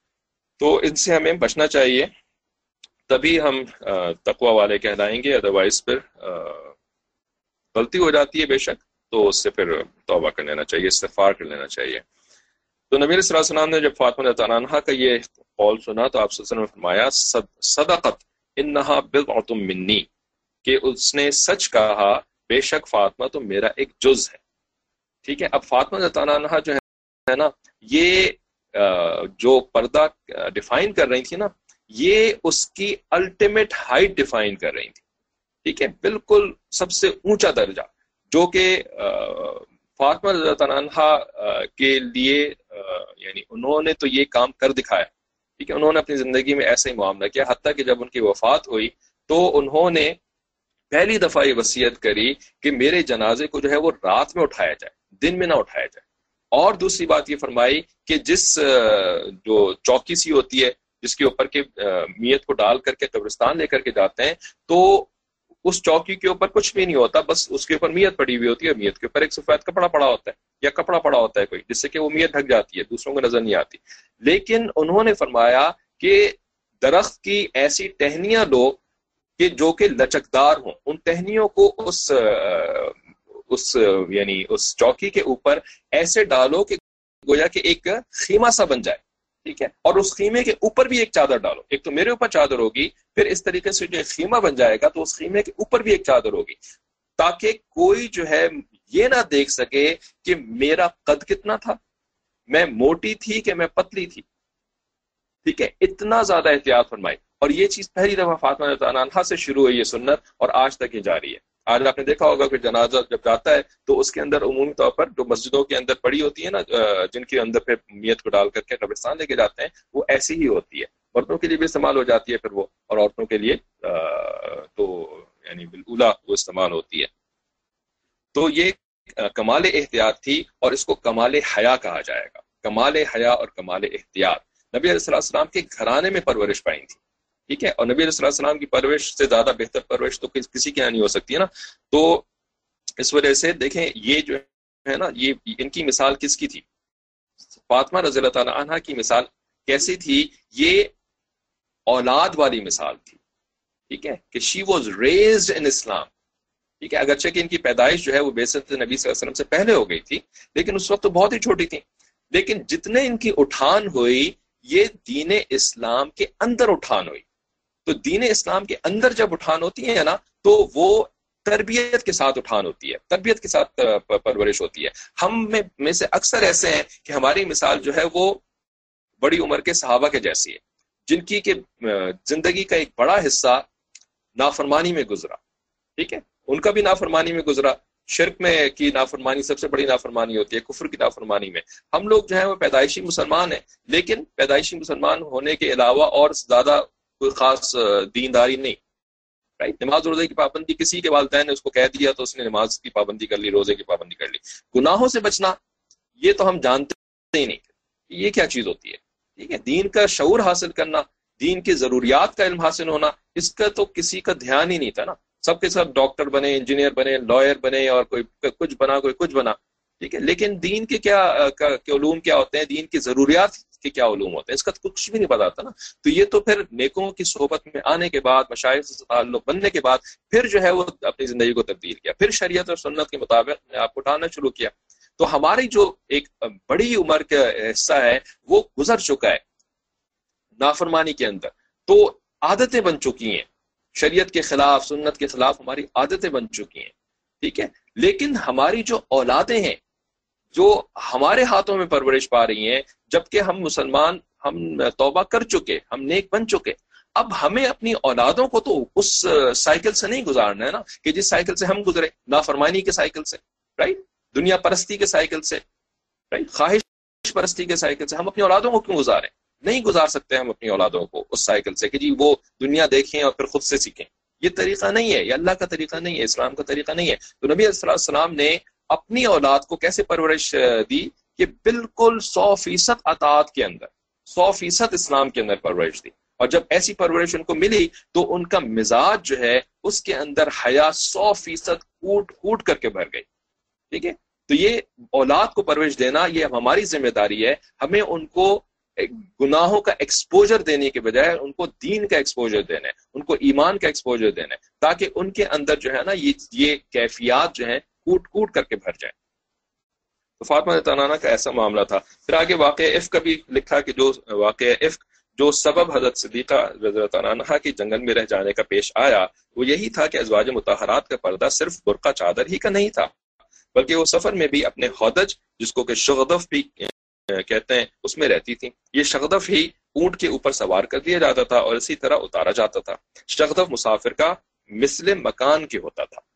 A: تو ان سے ہمیں بچنا چاہیے، تبھی ہم تقوی والے کہلائیں گے. ادروائز پھر غلطی ہو جاتی ہے بے شک، تو اس سے پھر توبہ کر لینا چاہیے، استغفار کر لینا چاہیے. تو نبی صلی اللہ علیہ وسلم نے جب فاطمہ رضی اللہ عنہا کا یہ قول سنا تو آپ صلی اللہ علیہ وسلم نے فرمایا صدقت انہا بضعۃ منی، کہ اس نے سچ کہا بے شک فاطمہ تو میرا ایک جز ہے. ٹھیک ہے. اب فاطمہ رضی اللہ عنہا جو ہے نا، یہ جو پردہ ڈیفائن کر رہی تھی نا، یہ اس کی الٹیمیٹ ہائٹ ڈیفائن کر رہی تھی. ٹھیک ہے، بالکل سب سے اونچا درجہ جو کہ فاطمہ رضی اللہ عنہا کے لیے یعنی انہوں نے تو یہ کام کر دکھایا. ٹھیک ہے، انہوں نے اپنی زندگی میں ایسا ہی معاملہ کیا، حتیٰ کہ جب ان کی وفات ہوئی تو انہوں نے پہلی دفعہ یہ وصیت کری کہ میرے جنازے کو جو ہے وہ رات میں اٹھایا جائے، دن میں نہ اٹھایا جائے. اور دوسری بات یہ فرمائی کہ جس جو چوکی سی ہوتی ہے جس کے اوپر کے میت کو ڈال کر کے قبرستان لے کر کے جاتے ہیں، تو اس چوکی کے اوپر کچھ بھی نہیں ہوتا، بس اس کے اوپر میت پڑی ہوئی ہوتی ہے، میت کے اوپر ایک سفید کپڑا پڑا ہوتا ہے یا کپڑا پڑا ہوتا ہے کوئی، جس سے کہ وہ میت ڈھک جاتی ہے، دوسروں کو نظر نہیں آتی. لیکن انہوں نے فرمایا کہ درخت کی ایسی ٹہنیاں لو کہ جو کہ لچکدار ہوں، ان ٹہنیوں کو اس اس یعنی اس چوکی کے اوپر ایسے ڈالو کہ گویا کہ ایک خیمہ سا بن جائے. ٹھیک ہے، اور اس خیمے کے اوپر بھی ایک چادر ڈالو، ایک تو میرے اوپر چادر ہوگی، پھر اس طریقے سے جو خیمہ بن جائے گا تو اس خیمے کے اوپر بھی ایک چادر ہوگی، تاکہ کوئی جو ہے یہ نہ دیکھ سکے کہ میرا قد کتنا تھا، میں موٹی تھی کہ میں پتلی تھی. ٹھیک ہے، اتنا زیادہ احتیاط فرمائی. اور یہ چیز پہلی دفعہ فاطمہ رضی اللہ عنہا سے شروع ہوئی یہ سنت، اور آج تک یہ جاری ہے. آج آپ نے دیکھا ہوگا کہ جنازہ جب جاتا ہے تو اس کے اندر عمومی طور پر جو مسجدوں کے اندر پڑی ہوتی ہے نا، جن کے اندر پھر میت کو ڈال کر کے قبرستان لے کے جاتے ہیں، وہ ایسی ہی ہوتی ہے. مردوں کے لیے بھی استعمال ہو جاتی ہے پھر وہ، اور عورتوں کے لیے تو یعنی بالاولیٰ وہ استعمال ہوتی ہے. تو یہ کمال احتیاط تھی، اور اس کو کمال حیا کہا جائے گا. کمال حیا اور کمال احتیاط نبی علیہ السلام کے گھرانے میں پرورش پائی تھی. ٹھیک ہے، اور نبی علیہ السلام کی پرورش سے زیادہ بہتر پرورش تو کسی کے یہاں نہیں ہو سکتی ہے نا. تو اس وجہ سے دیکھیں یہ جو ہے نا، یہ ان کی مثال کس کی تھی؟ فاطمہ رضی اللہ تعالی عنہا کی مثال کیسی تھی؟ یہ اولاد والی مثال تھی. ٹھیک ہے، کہ شی واز ریزڈ ان اسلام. ٹھیک ہے، اگرچہ کہ ان کی پیدائش جو ہے وہ بعثت نبی صلی اللہ علیہ وسلم سے پہلے ہو گئی تھی، لیکن اس وقت تو بہت ہی چھوٹی تھی. لیکن جتنے ان کی اٹھان ہوئی یہ دین اسلام کے اندر اٹھان ہوئی. تو دین اسلام کے اندر جب اٹھان ہوتی ہے نا، تو وہ تربیت کے ساتھ اٹھان ہوتی ہے، تربیت کے ساتھ پرورش ہوتی ہے۔ ہم میں میں سے اکثر ایسے ہیں کہ ہماری مثال جو ہے وہ بڑی عمر کے صحابہ کے جیسی ہے، جن کی کہ زندگی کا ایک بڑا حصہ نافرمانی میں گزرا، ٹھیک ہے، ان کا بھی نافرمانی میں گزرا۔ شرک میں کی نافرمانی سب سے بڑی نافرمانی ہوتی ہے، کفر کی نافرمانی میں۔ ہم لوگ جو ہیں وہ پیدائشی مسلمان ہیں، لیکن پیدائشی مسلمان ہونے کے علاوہ اور زیادہ کوئی خاص دینداری نہیں، رائٹ؟ نماز روزے کی پابندی کسی کے والدین نے اس کو کہہ دیا تو اس نے نماز کی پابندی کر لی، روزے کی پابندی کر لی۔ گناہوں سے بچنا یہ تو ہم جانتے ہی نہیں یہ کیا چیز ہوتی ہے، ٹھیک ہے۔ دین کا شعور حاصل کرنا، دین کی ضروریات کا علم حاصل ہونا، اس کا تو کسی کا دھیان ہی نہیں تھا نا۔ سب کے سب ڈاکٹر بنے، انجینئر بنے، لائر بنے، اور کوئی کچھ بنا، کوئی کچھ بنا، ٹھیک ہے، لیکن دین کے کیا کے علوم کیا ہوتے ہیں، دین کی ضروریات کے کیا علوم ہوتے ہیں، اس کا تو کچھ بھی نہیں پتا تھا نا۔ تو یہ تو پھر نیکوں کی صحبت میں آنے کے بعد، مشائخ سے تعلق بننے کے بعد، پھر جو ہے وہ اپنی زندگی کو تبدیل کیا، پھر شریعت اور سنت کے مطابق آپ کو اٹھانا شروع کیا۔ تو ہماری جو ایک بڑی عمر کا حصہ ہے وہ گزر چکا ہے نافرمانی کے اندر، تو عادتیں بن چکی ہیں، شریعت کے خلاف، سنت کے خلاف ہماری عادتیں بن چکی ہیں، ٹھیک ہے۔ لیکن ہماری جو اولادیں ہیں جو ہمارے ہاتھوں میں پرورش پا رہی ہیں، جبکہ ہم مسلمان، ہم توبہ کر چکے، ہم نیک بن چکے، اب ہمیں اپنی اولادوں کو تو اس سائیکل سے نہیں گزارنا ہے نا کہ جس سائیکل سے ہم گزرے، نافرمانی کے سائیکل سے، رائٹ، دنیا پرستی کے سائیکل سے، رائٹ، خواہش پرستی کے سائیکل سے ہم اپنی اولادوں کو کیوں گزاریں؟ نہیں گزار سکتے ہم اپنی اولادوں کو اس سائیکل سے کہ جی وہ دنیا دیکھیں اور پھر خود سے سیکھیں۔ یہ طریقہ نہیں ہے، یہ اللہ کا طریقہ نہیں ہے، اسلام کا طریقہ نہیں ہے۔ تو نبی علیہ السلام نے اپنی اولاد کو کیسے پرورش دی کہ بالکل سو فیصد اطاعت کے اندر، سو فیصد اسلام کے اندر پرورش دی، اور جب ایسی پرورش ان کو ملی تو ان کا مزاج جو ہے اس کے اندر حیا سو فیصد کوٹ کوٹ کر کے بھر گئی، ٹھیک ہے۔ تو یہ اولاد کو پرورش دینا یہ ہماری ذمہ داری ہے، ہمیں ان کو گناہوں کا ایکسپوجر دینے کے بجائے ان کو دین کا ایکسپوجر دینا ہے، ان کو ایمان کا ایکسپوجر دینا ہے، تاکہ ان کے اندر جو ہے نا یہ یہ کیفیات جو ہیں کوٹ کوٹ کر کے بھر جائیں۔ تو فاطمہ رضی اللہ عنہا کا ایسا معاملہ تھا۔ پھر آگے واقعہ افک کا بھی لکھا کہ جو واقعہ افک جو سبب حضرت صدیقہ رضی اللہ عنہا کی جنگل میں رہ جانے کا پیش آیا وہ یہی تھا کہ ازواج مطہرات کا پردہ صرف برقع چادر ہی کا نہیں تھا، بلکہ وہ سفر میں بھی اپنے ہودج، جس کو کہ شغدف بھی کہتے ہیں، اس میں رہتی تھی۔ یہ شغدف ہی اونٹ کے اوپر سوار کر دیا جاتا تھا اور اسی طرح اتارا جاتا تھا۔ شغدف مسافر کا مثل مکان کے ہوتا تھا۔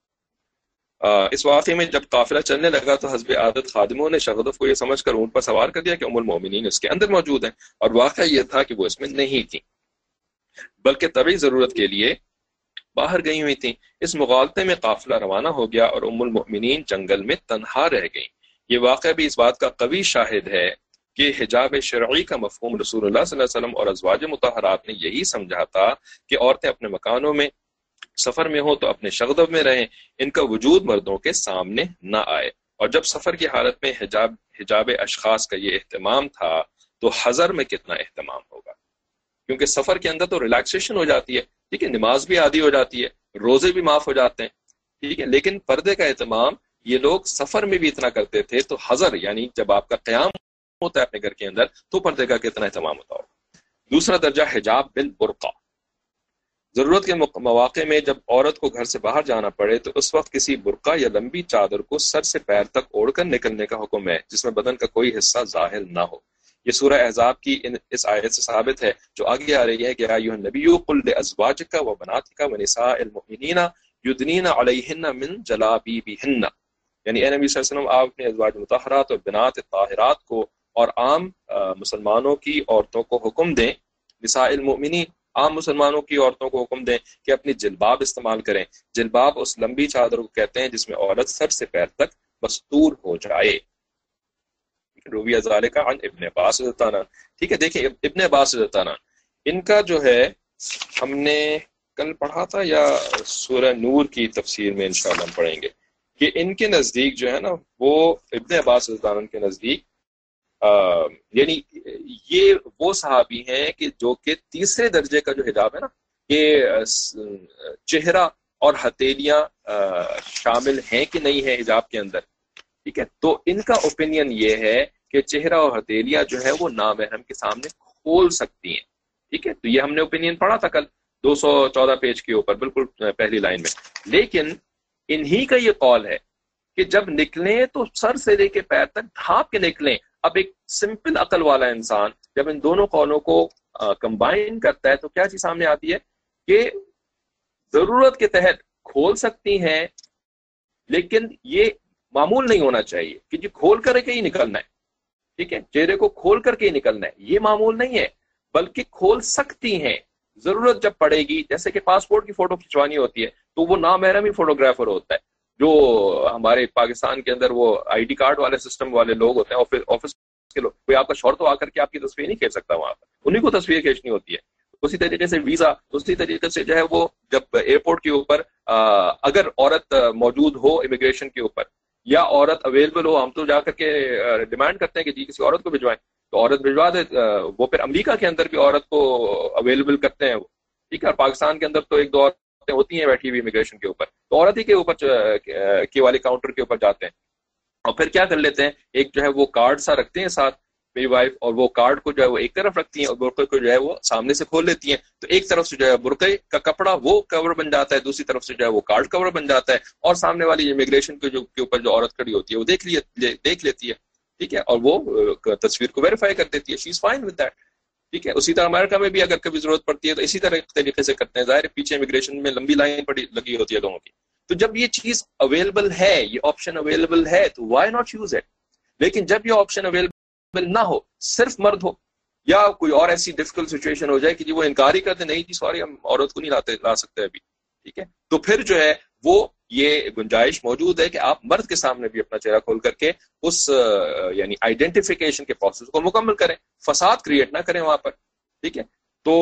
A: اس واقعے میں جب قافلہ چلنے لگا تو حسب عادت خادموں نے شغدف کو یہ سمجھ کر اونٹ پر سوار کر دیا کہ ام المومنین اس کے اندر موجود ہیں، اور واقعہ یہ تھا کہ وہ اس میں نہیں تھی بلکہ طبعی ضرورت کے لیے باہر گئی ہوئی تھیں۔ اس مغالطے میں قافلہ روانہ ہو گیا اور ام المؤمنین جنگل میں تنہا رہ گئیں۔ یہ واقعہ بھی اس بات کا قوی شاہد ہے کہ حجاب شرعی کا مفہوم رسول اللہ صلی اللہ علیہ وسلم اور ازواج مطہرات نے یہی سمجھا تھا کہ عورتیں اپنے مکانوں میں سفر میں ہو تو اپنے شغدف میں رہیں، ان کا وجود مردوں کے سامنے نہ آئے۔ اور جب سفر کی حالت میں حجاب حجاب اشخاص کا یہ اہتمام تھا تو حضر میں کتنا اہتمام ہوگا، کیونکہ سفر کے اندر تو ریلیکسیشن ہو جاتی ہے، ٹھیک ہے، نماز بھی عادی ہو جاتی ہے، روزے بھی معاف ہو جاتے ہیں، ٹھیک ہے، لیکن پردے کا اہتمام یہ لوگ سفر میں بھی اتنا کرتے تھے، تو حضر یعنی جب آپ کا قیام ہوتا ہے اپنے گھر کے اندر تو پردے کا کتنا اہتمام ہوتا ہوگا۔ دوسرا درجہ حجاب بالبرقع، ضرورت کے مواقع میں جب عورت کو گھر سے باہر جانا پڑے تو اس وقت کسی برقع یا لمبی چادر کو سر سے پیر تک اوڑھ کر نکلنے کا حکم ہے جس میں بدن کا کوئی حصہ ظاہر نہ ہو۔ یہ سورہ احزاب کی اس آیت سے ثابت ہے جو آگے آ رہی ہے کہ ایھا النبی قل لازواجک وبناتک ونساء المؤمنین یدنین علیہن من جلابیبہن، یعنی اے نبی صلی اللہ علیہ وسلم آپ اپنے ازواج مطہرات اور بنات طاہرات کو اور عام مسلمانوں کی عورتوں کو حکم دیں، نساء المؤمنین عام مسلمانوں کی عورتوں کو حکم دیں کہ اپنی جلباب استعمال کریں۔ جلباب اس لمبی چادر کو کہتے ہیں جس میں عورت سر سے پیر تک مستور ہو جائے۔ روی ذالک عن ابن عباس رضی اللہ عنہ، ٹھیک ہے، دیکھیں ابن عباس رضی اللہ عنہ ان کا جو ہے ہم نے کل پڑھا تھا یا سورہ نور کی تفسیر میں انشاءاللہ ہم پڑھیں گے کہ ان کے نزدیک جو ہے نا وہ ابن عباس رضی اللہ عنہ کے نزدیک آ, یعنی یہ وہ صحابی ہیں کہ جو کہ تیسرے درجے کا جو حجاب ہے نا کہ چہرہ اور ہتھیلیاں شامل ہیں کہ نہیں ہے حجاب کے اندر، ٹھیک ہے، تو ان کا اوپینین یہ ہے کہ چہرہ اور ہتھیلیاں جو ہے وہ نامحرم کے سامنے کھول سکتی ہیں، ٹھیک ہے، تو یہ ہم نے اوپینین پڑھا تھا کل۔ دو سو چودہ پیج کے اوپر بالکل پہلی لائن میں. لیکن انہی کا یہ قول ہے کہ جب نکلیں تو سر سے لے کے پیر تک ڈھانپ کے نکلیں. اب ایک سمپل عقل والا انسان جب ان دونوں قولوں کو کمبائن کرتا ہے تو کیا چیز سامنے آتی ہے کہ ضرورت کے تحت کھول سکتی ہیں، لیکن یہ معمول نہیں ہونا چاہیے کہ جی کھول کر کے ہی نکلنا ہے. ٹھیک ہے، چہرے کو کھول کر کے ہی نکلنا ہے، یہ معمول نہیں ہے، بلکہ کھول سکتی ہیں ضرورت جب پڑے گی. جیسے کہ پاسپورٹ کی فوٹو کھنچوانی ہوتی ہے تو وہ نامحرم ہی فوٹوگرافر ہوتا ہے. جو ہمارے پاکستان کے اندر وہ آئی ڈی کارڈ والے سسٹم والے لوگ ہوتے ہیں، آفس کے لوگ، کوئی آپ کا شوہر تو آ کر کے آپ کی تصویر نہیں کھینچ سکتا وہاں پر، انہیں کو تصویر کھینچنی ہوتی ہے. اسی طریقے سے ویزا، اسی طریقے سے جو ہے وہ جب ایئرپورٹ کے اوپر اگر عورت موجود ہو امیگریشن کے اوپر یا عورت اویلیبل ہو، ہم تو جا کر کے ڈیمانڈ کرتے ہیں کہ جی کسی عورت کو بھجوائیں، تو عورت بھجوا دے. وہ پھر امریکہ کے اندر بھی عورت کو اویلیبل کرتے ہیں وہ. ٹھیک ہے، اور پاکستان کے اندر تو ایک دو عورتیں ہوتی ہیں بیٹھی ہوئی امیگریشن کے اوپر، تو عورت ہی کے اوپر کے والے کاؤنٹر کے اوپر جاتے ہیں اور پھر کیا کر لیتے ہیں، ایک جو ہے وہ کارڈ سا رکھتے ہیں ساتھ میری وائف، اور وہ کارڈ کو جو ہے وہ ایک طرف رکھتی ہیں اور برقعے کو جو ہے وہ سامنے سے کھول لیتی ہیں. تو ایک طرف سے جو ہے برقعے کا کپڑا وہ کور بن جاتا ہے، دوسری طرف سے جو ہے وہ کارڈ کور بن جاتا ہے، اور سامنے والی امیگریشن کے جو کے اوپر جو عورت کھڑی ہوتی ہے وہ دیکھ لی دیکھ لیتی ہے. ٹھیک ہے، اور وہ تصویر کو ویریفائی کر دیتی ہے. She is fine with that. ٹھیک ہے، اسی طرح امریکہ میں بھی اگر کبھی ضرورت پڑتی ہے تو اسی طرح طریقے سے کرتے ہیں. ظاہر پیچھے امیگریشن میں لمبی لائن پڑی لگی ہوتی ہے لوگوں کی. تو جب یہ چیز اویلیبل ہے، یہ آپشن اویلیبل ہے، تو وائی ناٹ یوز اٹ. لیکن جب یہ آپشن اویلیبل نہ ہو، صرف مرد ہو یا کوئی اور ایسی ڈیفیکلٹ سچویشن ہو جائے کہ جی وہ انکار ہی کرتے نہیں جی سوری ہم عورت کو نہیں لاتے لا سکتے ابھی، ٹھیک ہے، تو پھر جو ہے وہ یہ گنجائش موجود ہے کہ آپ مرد کے سامنے بھی اپنا چہرہ کھول کر کے اس یعنی آئیڈینٹیفیکیشن کے پروسیس کو مکمل کریں، فساد کریٹ نہ کریں وہاں پر. ٹھیک ہے، تو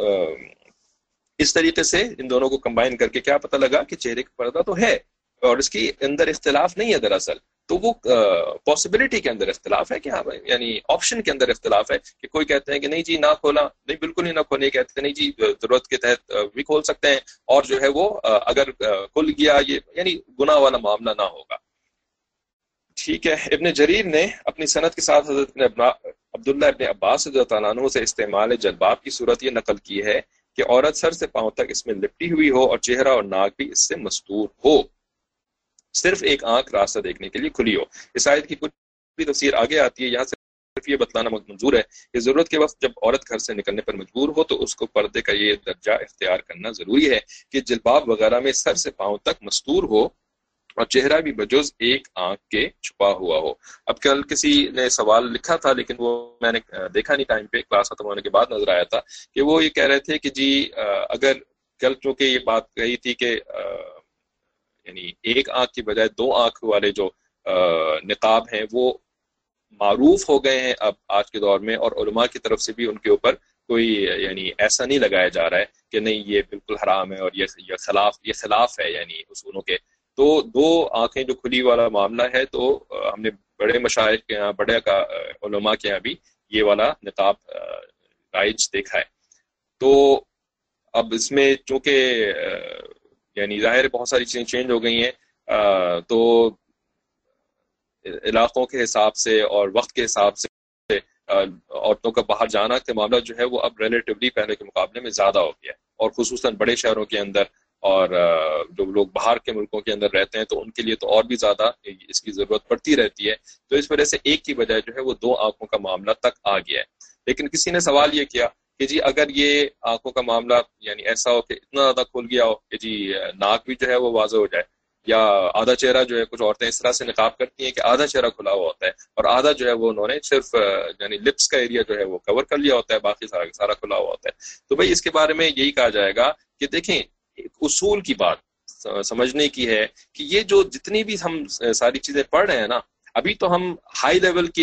A: اس طریقے سے ان دونوں کو کمبائن کر کے کیا پتہ لگا کہ چہرے کا پردہ تو ہے اور اس کی اندر اختلاف نہیں ہے دراصل. تو وہ پاسبلٹی کے اندر اختلاف ہے کہ ہاں یعنی آپشن کے اندر اختلاف ہے کہ کوئی کہتے ہیں کہ نہیں جی نہ کھولا، نہیں بالکل ہی نہ کھولے، کہتے ہیں نہیں جی ضرورت کے تحت بھی کھول سکتے ہیں، اور جو ہے وہ اگر کھل گیا یہ یعنی گناہ والا معاملہ نہ ہوگا. ٹھیک ہے، ابن جریر نے اپنی سند کے ساتھ حضرت عبداللہ ابن عباس رضی اللہ عنہ سے استعمال جلباب کی صورت یہ نقل کی ہے کہ عورت سر سے پاؤں تک اس میں لپٹی ہوئی ہو اور چہرہ اور ناک بھی اس سے مستور ہو، صرف ایک آنکھ راستہ دیکھنے کے لیے کھلی ہو. اس آیت کی کچھ بھی تفسیر آگے آتی ہے، یہاں صرف یہ بتلانا منظور ہے کہ ضرورت کے وقت جب عورت گھر سے نکلنے پر مجبور ہو تو اس کو پردے کا یہ درجہ اختیار کرنا ضروری ہے کہ جلباب وغیرہ میں سر سے پاؤں تک مستور ہو اور چہرہ بھی بجز ایک آنکھ کے چھپا ہوا ہو. اب کل کسی نے سوال لکھا تھا لیکن وہ میں نے دیکھا نہیں ٹائم پہ، کلاس ختم ہونے کے بعد نظر آیا تھا کہ وہ یہ کہہ رہے تھے کہ جی اگر کل چونکہ یہ بات کہی تھی کہ یعنی ایک آنکھ کی بجائے دو آنکھ والے جو نقاب ہیں وہ معروف ہو گئے ہیں اب آج کے دور میں، اور علماء کی طرف سے بھی ان کے اوپر کوئی یعنی ایسا نہیں لگایا جا رہا ہے کہ نہیں یہ بالکل حرام ہے اور یہ یہ خلاف یہ خلاف ہے یعنی اصولوں کے. تو دو آنکھیں جو کھلی والا معاملہ ہے تو ہم نے بڑے مشائخ کے یہاں بڑے کا علماء کے یہاں بھی یہ والا نقاب رائج دیکھا ہے. تو اب اس میں چونکہ یعنی ظاہر بہت ساری چیزیں چینج ہو گئی ہیں، تو علاقوں کے حساب سے اور وقت کے حساب سے عورتوں کا باہر جانا کا معاملہ جو ہے وہ اب ریلیٹیولی پہلے کے مقابلے میں زیادہ ہو گیا ہے، اور خصوصاً بڑے شہروں کے اندر اور جو لوگ باہر کے ملکوں کے اندر رہتے ہیں تو ان کے لیے تو اور بھی زیادہ اس کی ضرورت پڑتی رہتی ہے. تو اس وجہ سے ایک کی بجائے جو ہے وہ دو آنکھوں کا معاملہ تک آ گیا ہے. لیکن کسی نے سوال یہ کیا کہ جی اگر یہ آنکھوں کا معاملہ یعنی ایسا ہو کہ اتنا زیادہ کھل گیا ہو کہ جی ناک بھی جو ہے وہ واضح ہو جائے، یا آدھا چہرہ جو ہے، کچھ عورتیں اس طرح سے نقاب کرتی ہیں کہ آدھا چہرہ کھلا ہوا ہوتا ہے اور آدھا جو ہے وہ انہوں نے صرف یعنی لپس کا ایریا جو ہے وہ کور کر لیا ہوتا ہے، باقی سارا سارا کھلا ہوا ہوتا ہے. تو بھائی اس کے بارے میں یہی کہا جائے گا کہ دیکھیں ایک اصول کی بات سمجھنے کی ہے کہ یہ جو جتنی بھی ہم ساری چیزیں پڑھ رہے ہیں نا، ابھی تو ہم ہائی لیول کے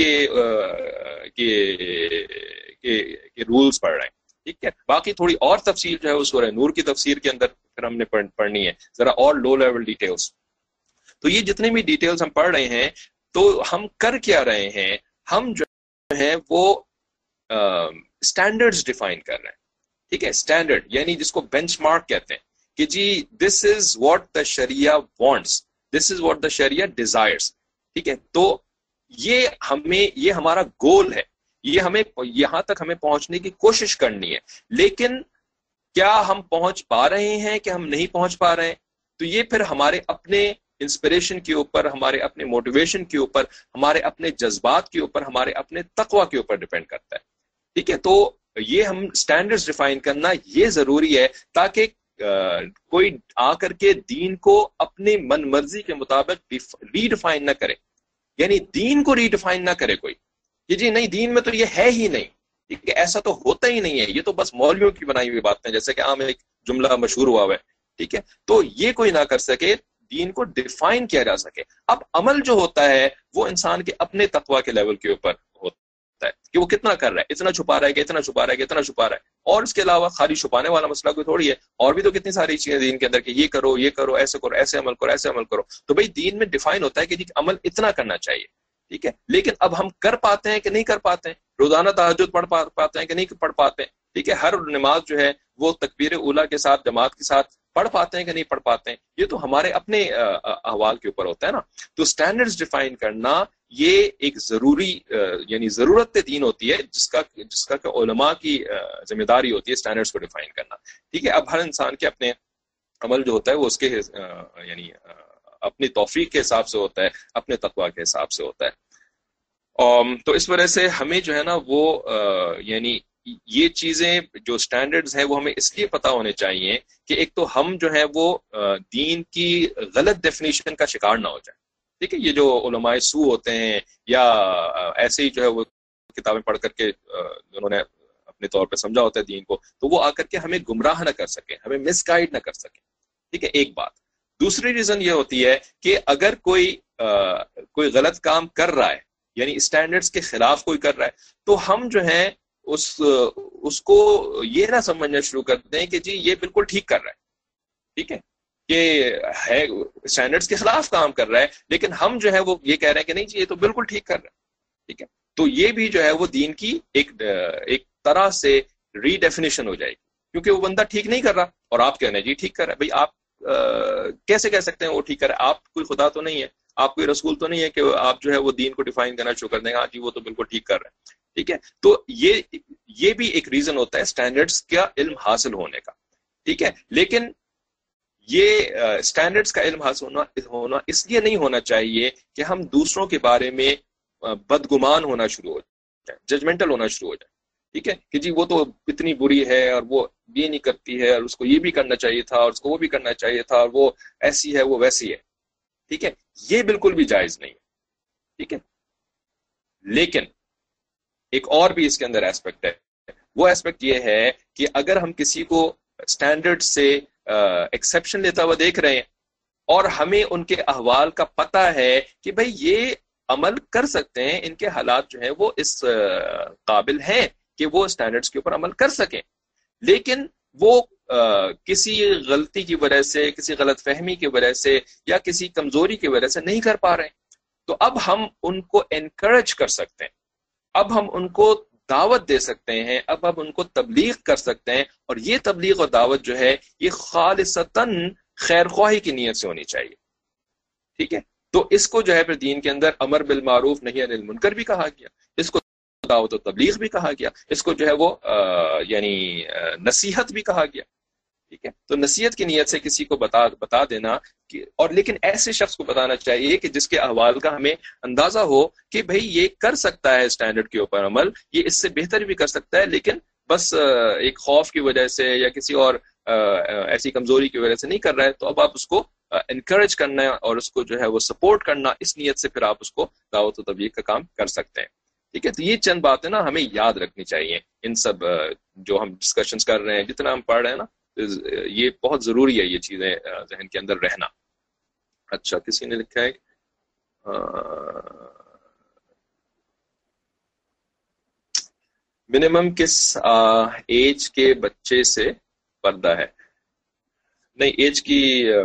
A: کے رولز پڑھ رہے ہیں، ٹھیک ہے، باقی تھوڑی اور تفصیل جو ہے اس سورہ نور کی تفسیر کے اندر پھر ہم نے پڑھنی ہے ذرا اور لو لیول ڈیٹیلز. تو یہ جتنے بھی ڈیٹیلز ہم پڑھ رہے ہیں تو ہم کر کیا رہے ہیں، ہم جو ہیں وہ اسٹینڈرڈز ڈیفائن کر رہے ہیں. ٹھیک ہے، اسٹینڈرڈ یعنی جس کو بینچ مارک کہتے ہیں کہ جی دس از واٹ دا شریعہ wants, this is what the شریعہ ڈیزائرس. ٹھیک ہے، تو یہ ہمیں یہ ہمارا گول ہے، یہ ہمیں یہاں تک ہمیں پہنچنے کی کوشش کرنی ہے. لیکن کیا ہم پہنچ پا رہے ہیں کہ ہم نہیں پہنچ پا رہے ہیں؟ تو یہ پھر ہمارے اپنے انسپریشن کے اوپر، ہمارے اپنے موٹیویشن کے اوپر، ہمارے اپنے جذبات کے اوپر، ہمارے اپنے تقوی کے اوپر ڈیپینڈ کرتا ہے. ٹھیک ہے، تو یہ ہم سٹینڈرڈز ڈیفائن کرنا یہ ضروری ہے تاکہ کوئی آ کر کے دین کو اپنی من مرضی کے مطابق ری ڈیفائن نہ کرے. یعنی دین کو ری ڈیفائن نہ کرے کوئی کہ جی نہیں دین میں تو یہ ہے ہی نہیں، ٹھیک ہے، ایسا تو ہوتا ہی نہیں ہے، یہ تو بس مولویوں کی بنائی ہوئی باتیں، جیسے کہ عام ایک جملہ مشہور ہوا ہوا ہے. ٹھیک ہے، تو یہ کوئی نہ کر سکے، دین کو ڈیفائن کیا جا سکے. اب عمل جو ہوتا ہے وہ انسان کے اپنے تقوی کے لیول کے اوپر ہوتا ہے کہ وہ کتنا کر رہا ہے، اتنا چھپا رہا ہے کہ اتنا چھپا رہا ہے کہ اتنا چھپا رہا ہے. اور اس کے علاوہ خالی چھپانے والا مسئلہ کوئی تھوڑی ہے، اور بھی تو کتنی ساری چیزیں دین کے اندر کہ یہ کرو یہ کرو ایسے کرو ایسے عمل کرو ایسے عمل کرو. تو بھئی دین میں ڈیفائن ہوتا ہے کہ جی عمل اتنا کرنا چاہیے. ٹھیک ہے، لیکن اب ہم کر پاتے ہیں کہ نہیں کر پاتے ہیں، روزانہ تہجد پڑھ پاتے ہیں کہ نہیں پڑھ پاتے ہیں. ٹھیک ہے، ہر نماز جو ہے وہ تکبیر اولیٰ کے ساتھ جماعت کے ساتھ پڑھ پاتے ہیں کہ نہیں پڑھ پاتے ہیں. یہ تو ہمارے اپنے احوال کے اوپر ہوتا ہے نا. تو سٹینڈرڈز ڈیفائن کرنا یہ ایک ضروری یعنی ضرورت دین ہوتی ہے، جس کا جس کا کہ علماء کی ذمہ داری ہوتی ہے سٹینڈرڈز کو ڈیفائن کرنا. ٹھیک ہے، اب ہر انسان کے اپنے عمل جو ہوتا ہے وہ اس کے یعنی اپنی توفیق کے حساب سے ہوتا ہے، اپنے تقوی کے حساب سے ہوتا ہے. تو اس وجہ سے ہمیں جو ہے نا وہ یعنی یہ چیزیں جو سٹینڈرڈز ہیں وہ ہمیں اس لیے پتہ ہونے چاہیے کہ ایک تو ہم جو ہے وہ دین کی غلط ڈیفینیشن کا شکار نہ ہو جائیں. ٹھیک ہے، یہ جو علماء سو ہوتے ہیں یا ایسے ہی جو ہے وہ کتابیں پڑھ کر کے انہوں نے اپنے طور پہ سمجھا ہوتا ہے دین کو، تو وہ آ کر کے ہمیں گمراہ نہ کر سکیں، ہمیں مس گائیڈ نہ کر سکیں. ٹھیک ہے، ایک بات. دوسری ریزن یہ ہوتی ہے کہ اگر کوئی کوئی غلط کام کر رہا ہے، یعنی اسٹینڈرڈز کے خلاف کوئی کر رہا ہے، تو ہم جو ہیں اس اس کو یہ نہ سمجھنا شروع کر دیں کہ جی یہ بالکل ٹھیک کر رہا ہے. ٹھیک ہے، کہ ہے اسٹینڈرڈز کے خلاف کام کر رہا ہے، لیکن ہم جو ہے وہ یہ کہہ رہے ہیں کہ نہیں جی یہ تو بالکل ٹھیک کر رہا ہے. ٹھیک ہے، تو یہ بھی جو ہے وہ دین کی ایک ایک طرح سے ری ڈیفینیشن ہو جائے گی، کیونکہ وہ بندہ ٹھیک نہیں کر رہا اور آپ کہنا ہے جی ٹھیک کر رہا ہے. بھائی آپ کیسے کہہ سکتے ہیں وہ ٹھیک کر رہا ہے؟ آپ کوئی خدا تو نہیں ہے، آپ کوئی رسول تو نہیں ہے کہ آپ جو ہے وہ دین کو ڈیفائن کرنا شروع کر دیں گے ہاں جی وہ تو بالکل ٹھیک کر رہے ہیں. ٹھیک ہے، تو یہ یہ بھی ایک ریزن ہوتا ہے سٹینڈرڈز کا علم حاصل ہونے کا. ٹھیک ہے، لیکن یہ سٹینڈرڈز کا علم حاصل ہونا ہونا اس لیے نہیں ہونا چاہیے کہ ہم دوسروں کے بارے میں بدگمان ہونا شروع ہو جائیں، ججمنٹل ہونا شروع ہو جائیں. ٹھیک ہے، کہ جی وہ تو اتنی بری ہے اور وہ یہ نہیں کرتی ہے اور اس کو یہ بھی کرنا چاہیے تھا اور اس کو وہ بھی کرنا چاہیے تھا اور وہ ایسی ہے وہ ویسی ہے. ٹھیک ہے، یہ بالکل بھی جائز نہیں ہے. ٹھیک ہے، لیکن ایک اور بھی اس کے اندر ایسپیکٹ ہے. وہ ایسپیکٹ یہ ہے کہ اگر ہم کسی کو سٹینڈرڈ سے ایکسیپشن لیتا ہوا دیکھ رہے ہیں اور ہمیں ان کے احوال کا پتہ ہے کہ بھئی یہ عمل کر سکتے ہیں، ان کے حالات جو ہیں وہ اس قابل ہیں کہ وہ سٹینڈرڈز کے اوپر عمل کر سکیں، لیکن وہ کسی غلطی کی وجہ سے، کسی غلط فہمی کی وجہ سے یا کسی کمزوری کی وجہ سے نہیں کر پا رہے ہیں، تو اب ہم ان کو انکریج کر سکتے ہیں، اب ہم ان کو دعوت دے سکتے ہیں، اب ہم ان کو تبلیغ کر سکتے ہیں. اور یہ تبلیغ اور دعوت جو ہے یہ خالصتاً خیر خواہی کی نیت سے ہونی چاہیے. ٹھیک ہے، تو اس کو جو ہے پھر دین کے اندر امر بالمعروف نہی عن المنکر بھی کہا گیا، اس کو دعوت و تبلیغ بھی کہا گیا، اس کو جو ہے وہ یعنی نصیحت بھی کہا گیا. ٹھیک ہے، تو نصیحت کی نیت سے کسی کو بتا بتا دینا کہ، اور لیکن ایسے شخص کو بتانا چاہیے کہ جس کے احوال کا ہمیں اندازہ ہو کہ بھئی یہ کر سکتا ہے اسٹینڈرڈ کے اوپر عمل، یہ اس سے بہتر بھی کر سکتا ہے، لیکن بس ایک خوف کی وجہ سے یا کسی اور ایسی کمزوری کی وجہ سے نہیں کر رہا ہے. تو اب آپ اس کو انکریج کرنا اور اس کو جو ہے وہ سپورٹ کرنا، اس نیت سے پھر آپ اس کو دعوت و تبلیغ کا کام کر سکتے ہیں. ٹھیک ہے، تو یہ چند باتیں نا ہمیں یاد رکھنی چاہیے. ان سب جو ہم ڈسکشنز کر رہے ہیں، جتنا ہم پڑھ رہے ہیں نا، یہ بہت ضروری ہے یہ چیزیں ذہن کے اندر رہنا. اچھا، کسی نے لکھا ہے منیمم کس ایج کے بچے سے پردہ ہے؟ نہیں، ایج کی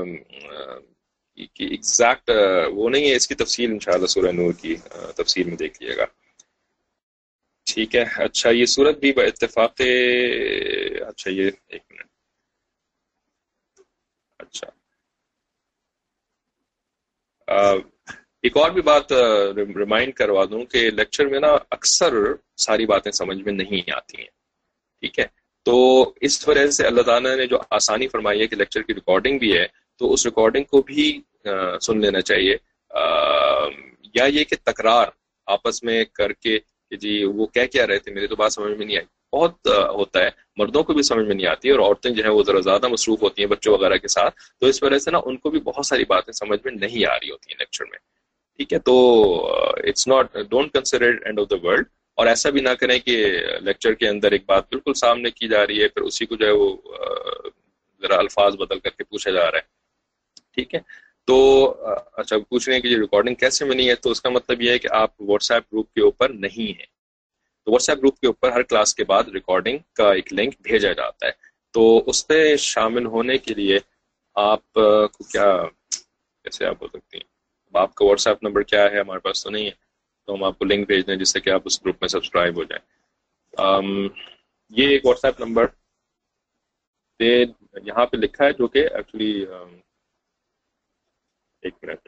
A: ایگزیکٹ وہ نہیں ہے، اس کی تفصیل انشاءاللہ سورہ نور کی تفصیل میں دیکھ لیے گا. ٹھیک ہے. اچھا، یہ سورت بھی با اتفاق، اچھا یہ ایک منٹ، اچھا ایک اور بھی بات ریمائنڈ کروا دوں کہ لیکچر میں نا اکثر ساری باتیں سمجھ میں نہیں آتی ہیں. ٹھیک ہے، تو اس وجہ سے اللہ تعالیٰ نے جو آسانی فرمائی ہے کہ لیکچر کی ریکارڈنگ بھی ہے، تو اس ریکارڈنگ کو بھی سن لینا چاہیے، یا یہ کہ تکرار آپس میں کر کے کہ جی وہ کیا کیا رہے تھے، میری تو بات سمجھ میں نہیں آئی، بہت ہوتا ہے، مردوں کو بھی سمجھ میں نہیں آتی ہے، اور عورتیں جو ہیں وہ ذرا زیادہ مصروف ہوتی ہیں بچوں وغیرہ کے ساتھ، تو اس وجہ سے نا ان کو بھی بہت ساری باتیں سمجھ میں نہیں آ رہی ہوتی ہیں لیکچر میں، ٹھیک ہے؟ تو it's not, don't consider end of the world, اور ایسا بھی نہ کریں کہ لیکچر کے اندر ایک بات بالکل سامنے کی جا رہی ہے، پھر اسی کو جو ہے وہ ذرا الفاظ بدل کر کے پوچھا جا رہا ہے، ٹھیک ہے؟ تو اچھا پوچھ رہے ہیں کہ یہ ریکارڈنگ کیسے بنی ہے، تو اس کا مطلب یہ ہے کہ آپ واٹس ایپ گروپ کے اوپر نہیں ہیں، تو واٹس ایپ گروپ کے اوپر ہر کلاس کے بعد ریکارڈنگ کا ایک لنک بھیجا جاتا ہے، تو اس پہ شامل ہونے کے لیے آپ کو کیا کیسے آپ بول سکتے ہیں، آپ کا واٹس ایپ نمبر کیا ہے، ہمارے پاس تو نہیں ہے، تو ہم آپ کو لنک بھیج دیں جس سے کہ آپ اس گروپ میں سبسکرائب ہو جائیں۔ آم, یہ ایک واٹس ایپ نمبر پہ یہاں پہ لکھا ہے جو کہ ایکچولی ایک منٹ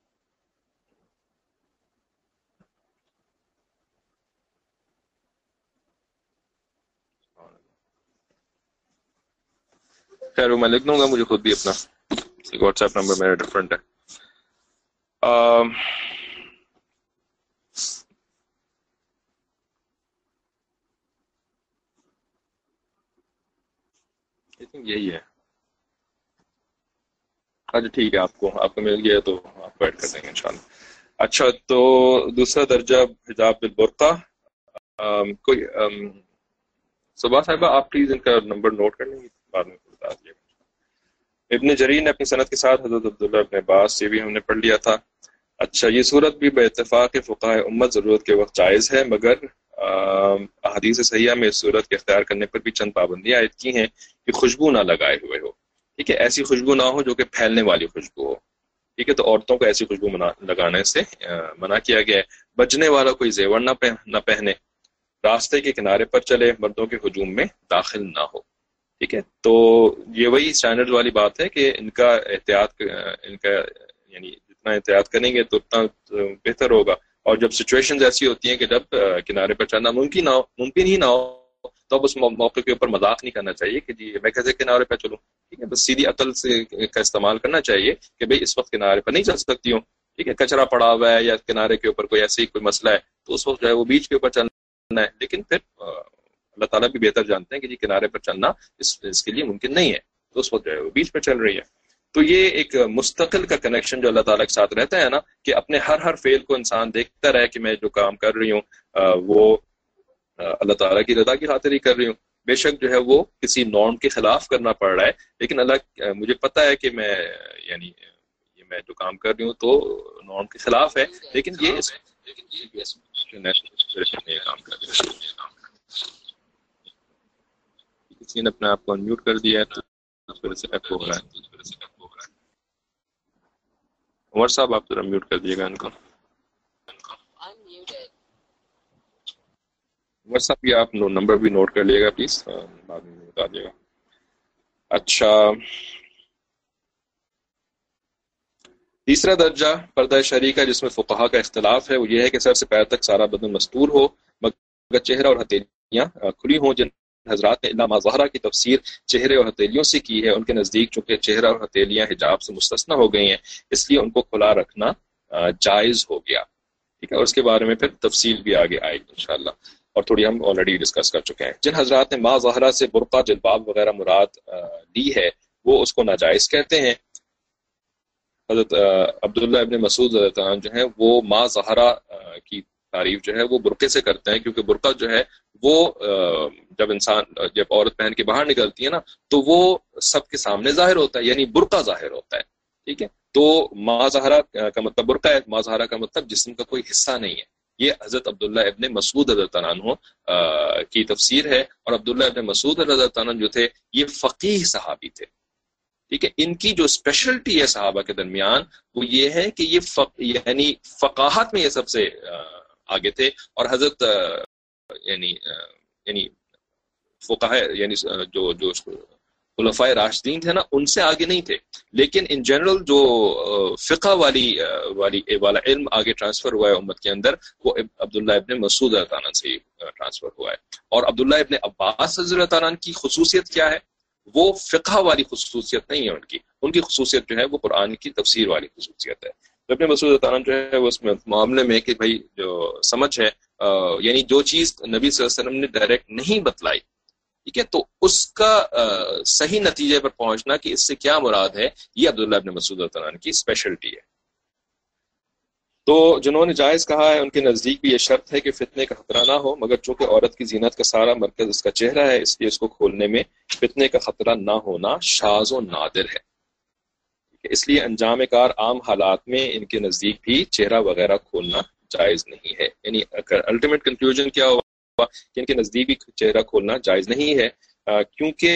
A: خیر وہ میں لکھ دوں گا، مجھے خود بھی اپنا واٹس ایپ نمبر میرا ڈفرینٹ ہے۔ آم, یہی ہے، اچھا ٹھیک ہے، آپ کو آپ کو مل گیا تو آپ کو ایڈ کر دیں گے انشاءاللہ۔ اچھا تو دوسرا درجہ حجاب بالبرقع، کوئی صبح صاحبہ آپ پلیز ان کا نمبر نوٹ کر لیں گے، بعد میں بتا دیجیے گا۔ ابن جریر نے اپنی سند کے ساتھ حضرت عبداللہ ابن عباس، یہ بھی ہم نے پڑھ لیا تھا۔ اچھا یہ صورت بھی بے اتفاق فقہاء امت ضرورت کے وقت جائز ہے، مگر احادیث صحیحہ میں اس صورت کے اختیار کرنے پر بھی چند پابندیاں عائد کی ہیں کہ خوشبو نہ لگائے ہوئے ہو، ٹھیک ہے؟ ایسی خوشبو نہ ہو جو کہ پھیلنے والی خوشبو ہو، ٹھیک ہے؟ تو عورتوں کو ایسی خوشبو لگانے سے منع کیا گیا ہے۔ بجنے والا کوئی زیور نہ نہ پہنے، راستے کے کنارے پر چلے، مردوں کے ہجوم میں داخل نہ ہو، ٹھیک ہے؟ تو یہ وہی اسٹینڈرڈ والی بات ہے کہ ان کا احتیاط، ان کا یعنی جتنا احتیاط کریں گے تو اتنا بہتر ہوگا، اور جب سچویشنز ایسی ہوتی ہیں کہ جب کنارے پر چلنا ممکن نہ ہو ممکن ہی نہ ہو تو اب اس موقع کے اوپر مذاق نہیں کرنا چاہیے کہ جی میں کیسے کنارے پہ چلوں، ٹھیک ہے؟ بس سیدھی عقل سے کا استعمال کرنا چاہیے کہ بھئی اس وقت کنارے پر نہیں چل سکتی ہوں، ٹھیک ہے؟ کچرا پڑا ہوا ہے یا کنارے کے اوپر کوئی ایسے ہی کوئی مسئلہ ہے تو اس وقت جو ہے وہ بیچ کے اوپر چلنا ہے، لیکن پھر اللہ تعالیٰ بھی بہتر جانتے ہیں کہ جی کنارے پر چلنا اس, اس کے لیے ممکن نہیں ہے، تو اس وقت جو ہے وہ بیچ پہ چل رہی ہے۔ تو یہ ایک مستقل کا کنیکشن جو اللہ تعالیٰ کے ساتھ رہتا ہے نا، کہ اپنے ہر ہر فعل کو انسان دیکھتا رہے کہ میں جو کام کر رہی ہوں وہ اللہ تعالیٰ کی رضا کی خاطر ہی کر رہی ہوں، بے شک جو ہے وہ کسی نارم کے خلاف کرنا پڑ رہا ہے، لیکن اللہ مجھے پتہ ہے کہ میں یعنی یہ میں جو کام کر رہی ہوں تو نارم کے خلاف ہے، لیکن یہ اس کام کر رہی ہے۔ کسی نے اپنے آپ کو انمیوٹ کر دیا ہے تو اس وجہ سے ایکو ہو رہا ہے۔ عمر صاحب آپ ذرا میوٹ کر دیے گا ان کو۔ عمر صاحب یہ آپ نمبر بھی نوٹ کر لیے گا پلیز، بعد میں بتا دیے گا۔ اچھا تیسرا درجہ پردہ شرعی کا جس میں فقہا کا اختلاف ہے وہ یہ ہے کہ سر سے پیر تک سارا بدن مستور ہو مگر چہرہ اور ہتھیلیاں کھلی ہوں۔ جن حضرات نے الا ما ظہرہ کی تفسیر چہرے اور ہتھیلیوں سے کی ہے ان کے نزدیک چونکہ چہرہ اور ہتھیلیاں حجاب سے مستثنی ہو گئی ہیں اس لیے ان کو کھلا رکھنا جائز ہو گیا، ٹھیک ہے؟ اور اس کے بارے میں پھر تفصیل بھی آگے آئے گی انشاءاللہ، اور تھوڑی ہم آلریڈی ڈسکس کر چکے ہیں۔ جن حضرات نے ما ظہرہ سے برقع جلباب وغیرہ مراد لی ہے وہ اس کو ناجائز کہتے ہیں۔ حضرت عبداللہ ابن مسعود رضی اللہ عنہ جو ہیں وہ ما ظہرہ کی تعریف جو ہے وہ برقعے سے کرتے ہیں، کیونکہ برقع جو ہے وہ جب انسان جب عورت پہن کے باہر نکلتی ہے نا تو وہ سب کے سامنے ظاہر ہوتا ہے، یعنی برقع ظاہر ہوتا ہے، ٹھیک ہے؟ تو ما ظہرہ کا مطلب برقع ہے، ما ظہرہ کا مطلب جسم کا کوئی حصہ نہیں ہے۔ یہ حضرت عبداللہ ابن مسعود رضی اللہ عنہ کی تفسیر ہے، اور عبداللہ ابن مسعود رضی اللہ عنہ جو تھے یہ فقیہ صحابی تھے، ٹھیک ہے؟ ان کی جو اسپیشلٹی ہے صحابہ کے درمیان وہ یہ ہے کہ یہ فق... یعنی فقاہت میں یہ سب سے آگے تھے، اور حضرت یعنی یعنی فقہ یعنی جو جو खुलफाए राशिदीन थे ना, उनसे आगे नहीं थे। लेकिन इन जनरल जो फिक़ह वाली वाली वाला इल्म आगे ट्रांसफर हुआ है उम्मत के अंदर, वो अब्दुल्लाह इब्न मसूद रज़ियल्लाहु अन्हु से ट्रांसफर हुआ है। और अब्दुल्लाह इब्न अब्बास रज़ियल्लाहु अन्हु की खुसूसियत क्या है? वो फिक़ह वाली खुसूसियत नहीं है उनकी, उनकी खुसूसियत जो है वो कुरान की तफसीर वाली खुसूसियत है। तो इब्न मसूद रज़ियल्लाहु अन्हु जो है वो उसमें मामले में कि भाई जो समझ है, यानी जो चीज़ नबी सल्लल्लाहु अलैहि वसल्लम ने डायरेक्ट नहीं बतलाई, ठीक है, तो उसका आ, सही नतीजे पर पहुंचना कि इससे क्या मुराद है, ये अब्दुल्लाह इब्न मसूद रज़ियल्लाहु अन्हु की स्पेशलिटी है। तो जिन्होंने जायज़ कहा है उनके नज़दीक भी ये शर्त है कि फितने का खतरा ना हो, मगर चूंकि औरत की जीनत का सारा मरकज उसका चेहरा है, इसलिए उसको खोलने में फितने का खतरा ना होना शाज़ व नादिर है। इसलिए अंजाम कार आम हालात में इनके नज़दीक भी चेहरा वगैरह खोलना जायज़ नहीं है। यानी अल्टीमेट कंक्लूजन क्या हुआ कि इनके नज़दीक भी चेहरा खोलना जायज़ नहीं है, क्योंकि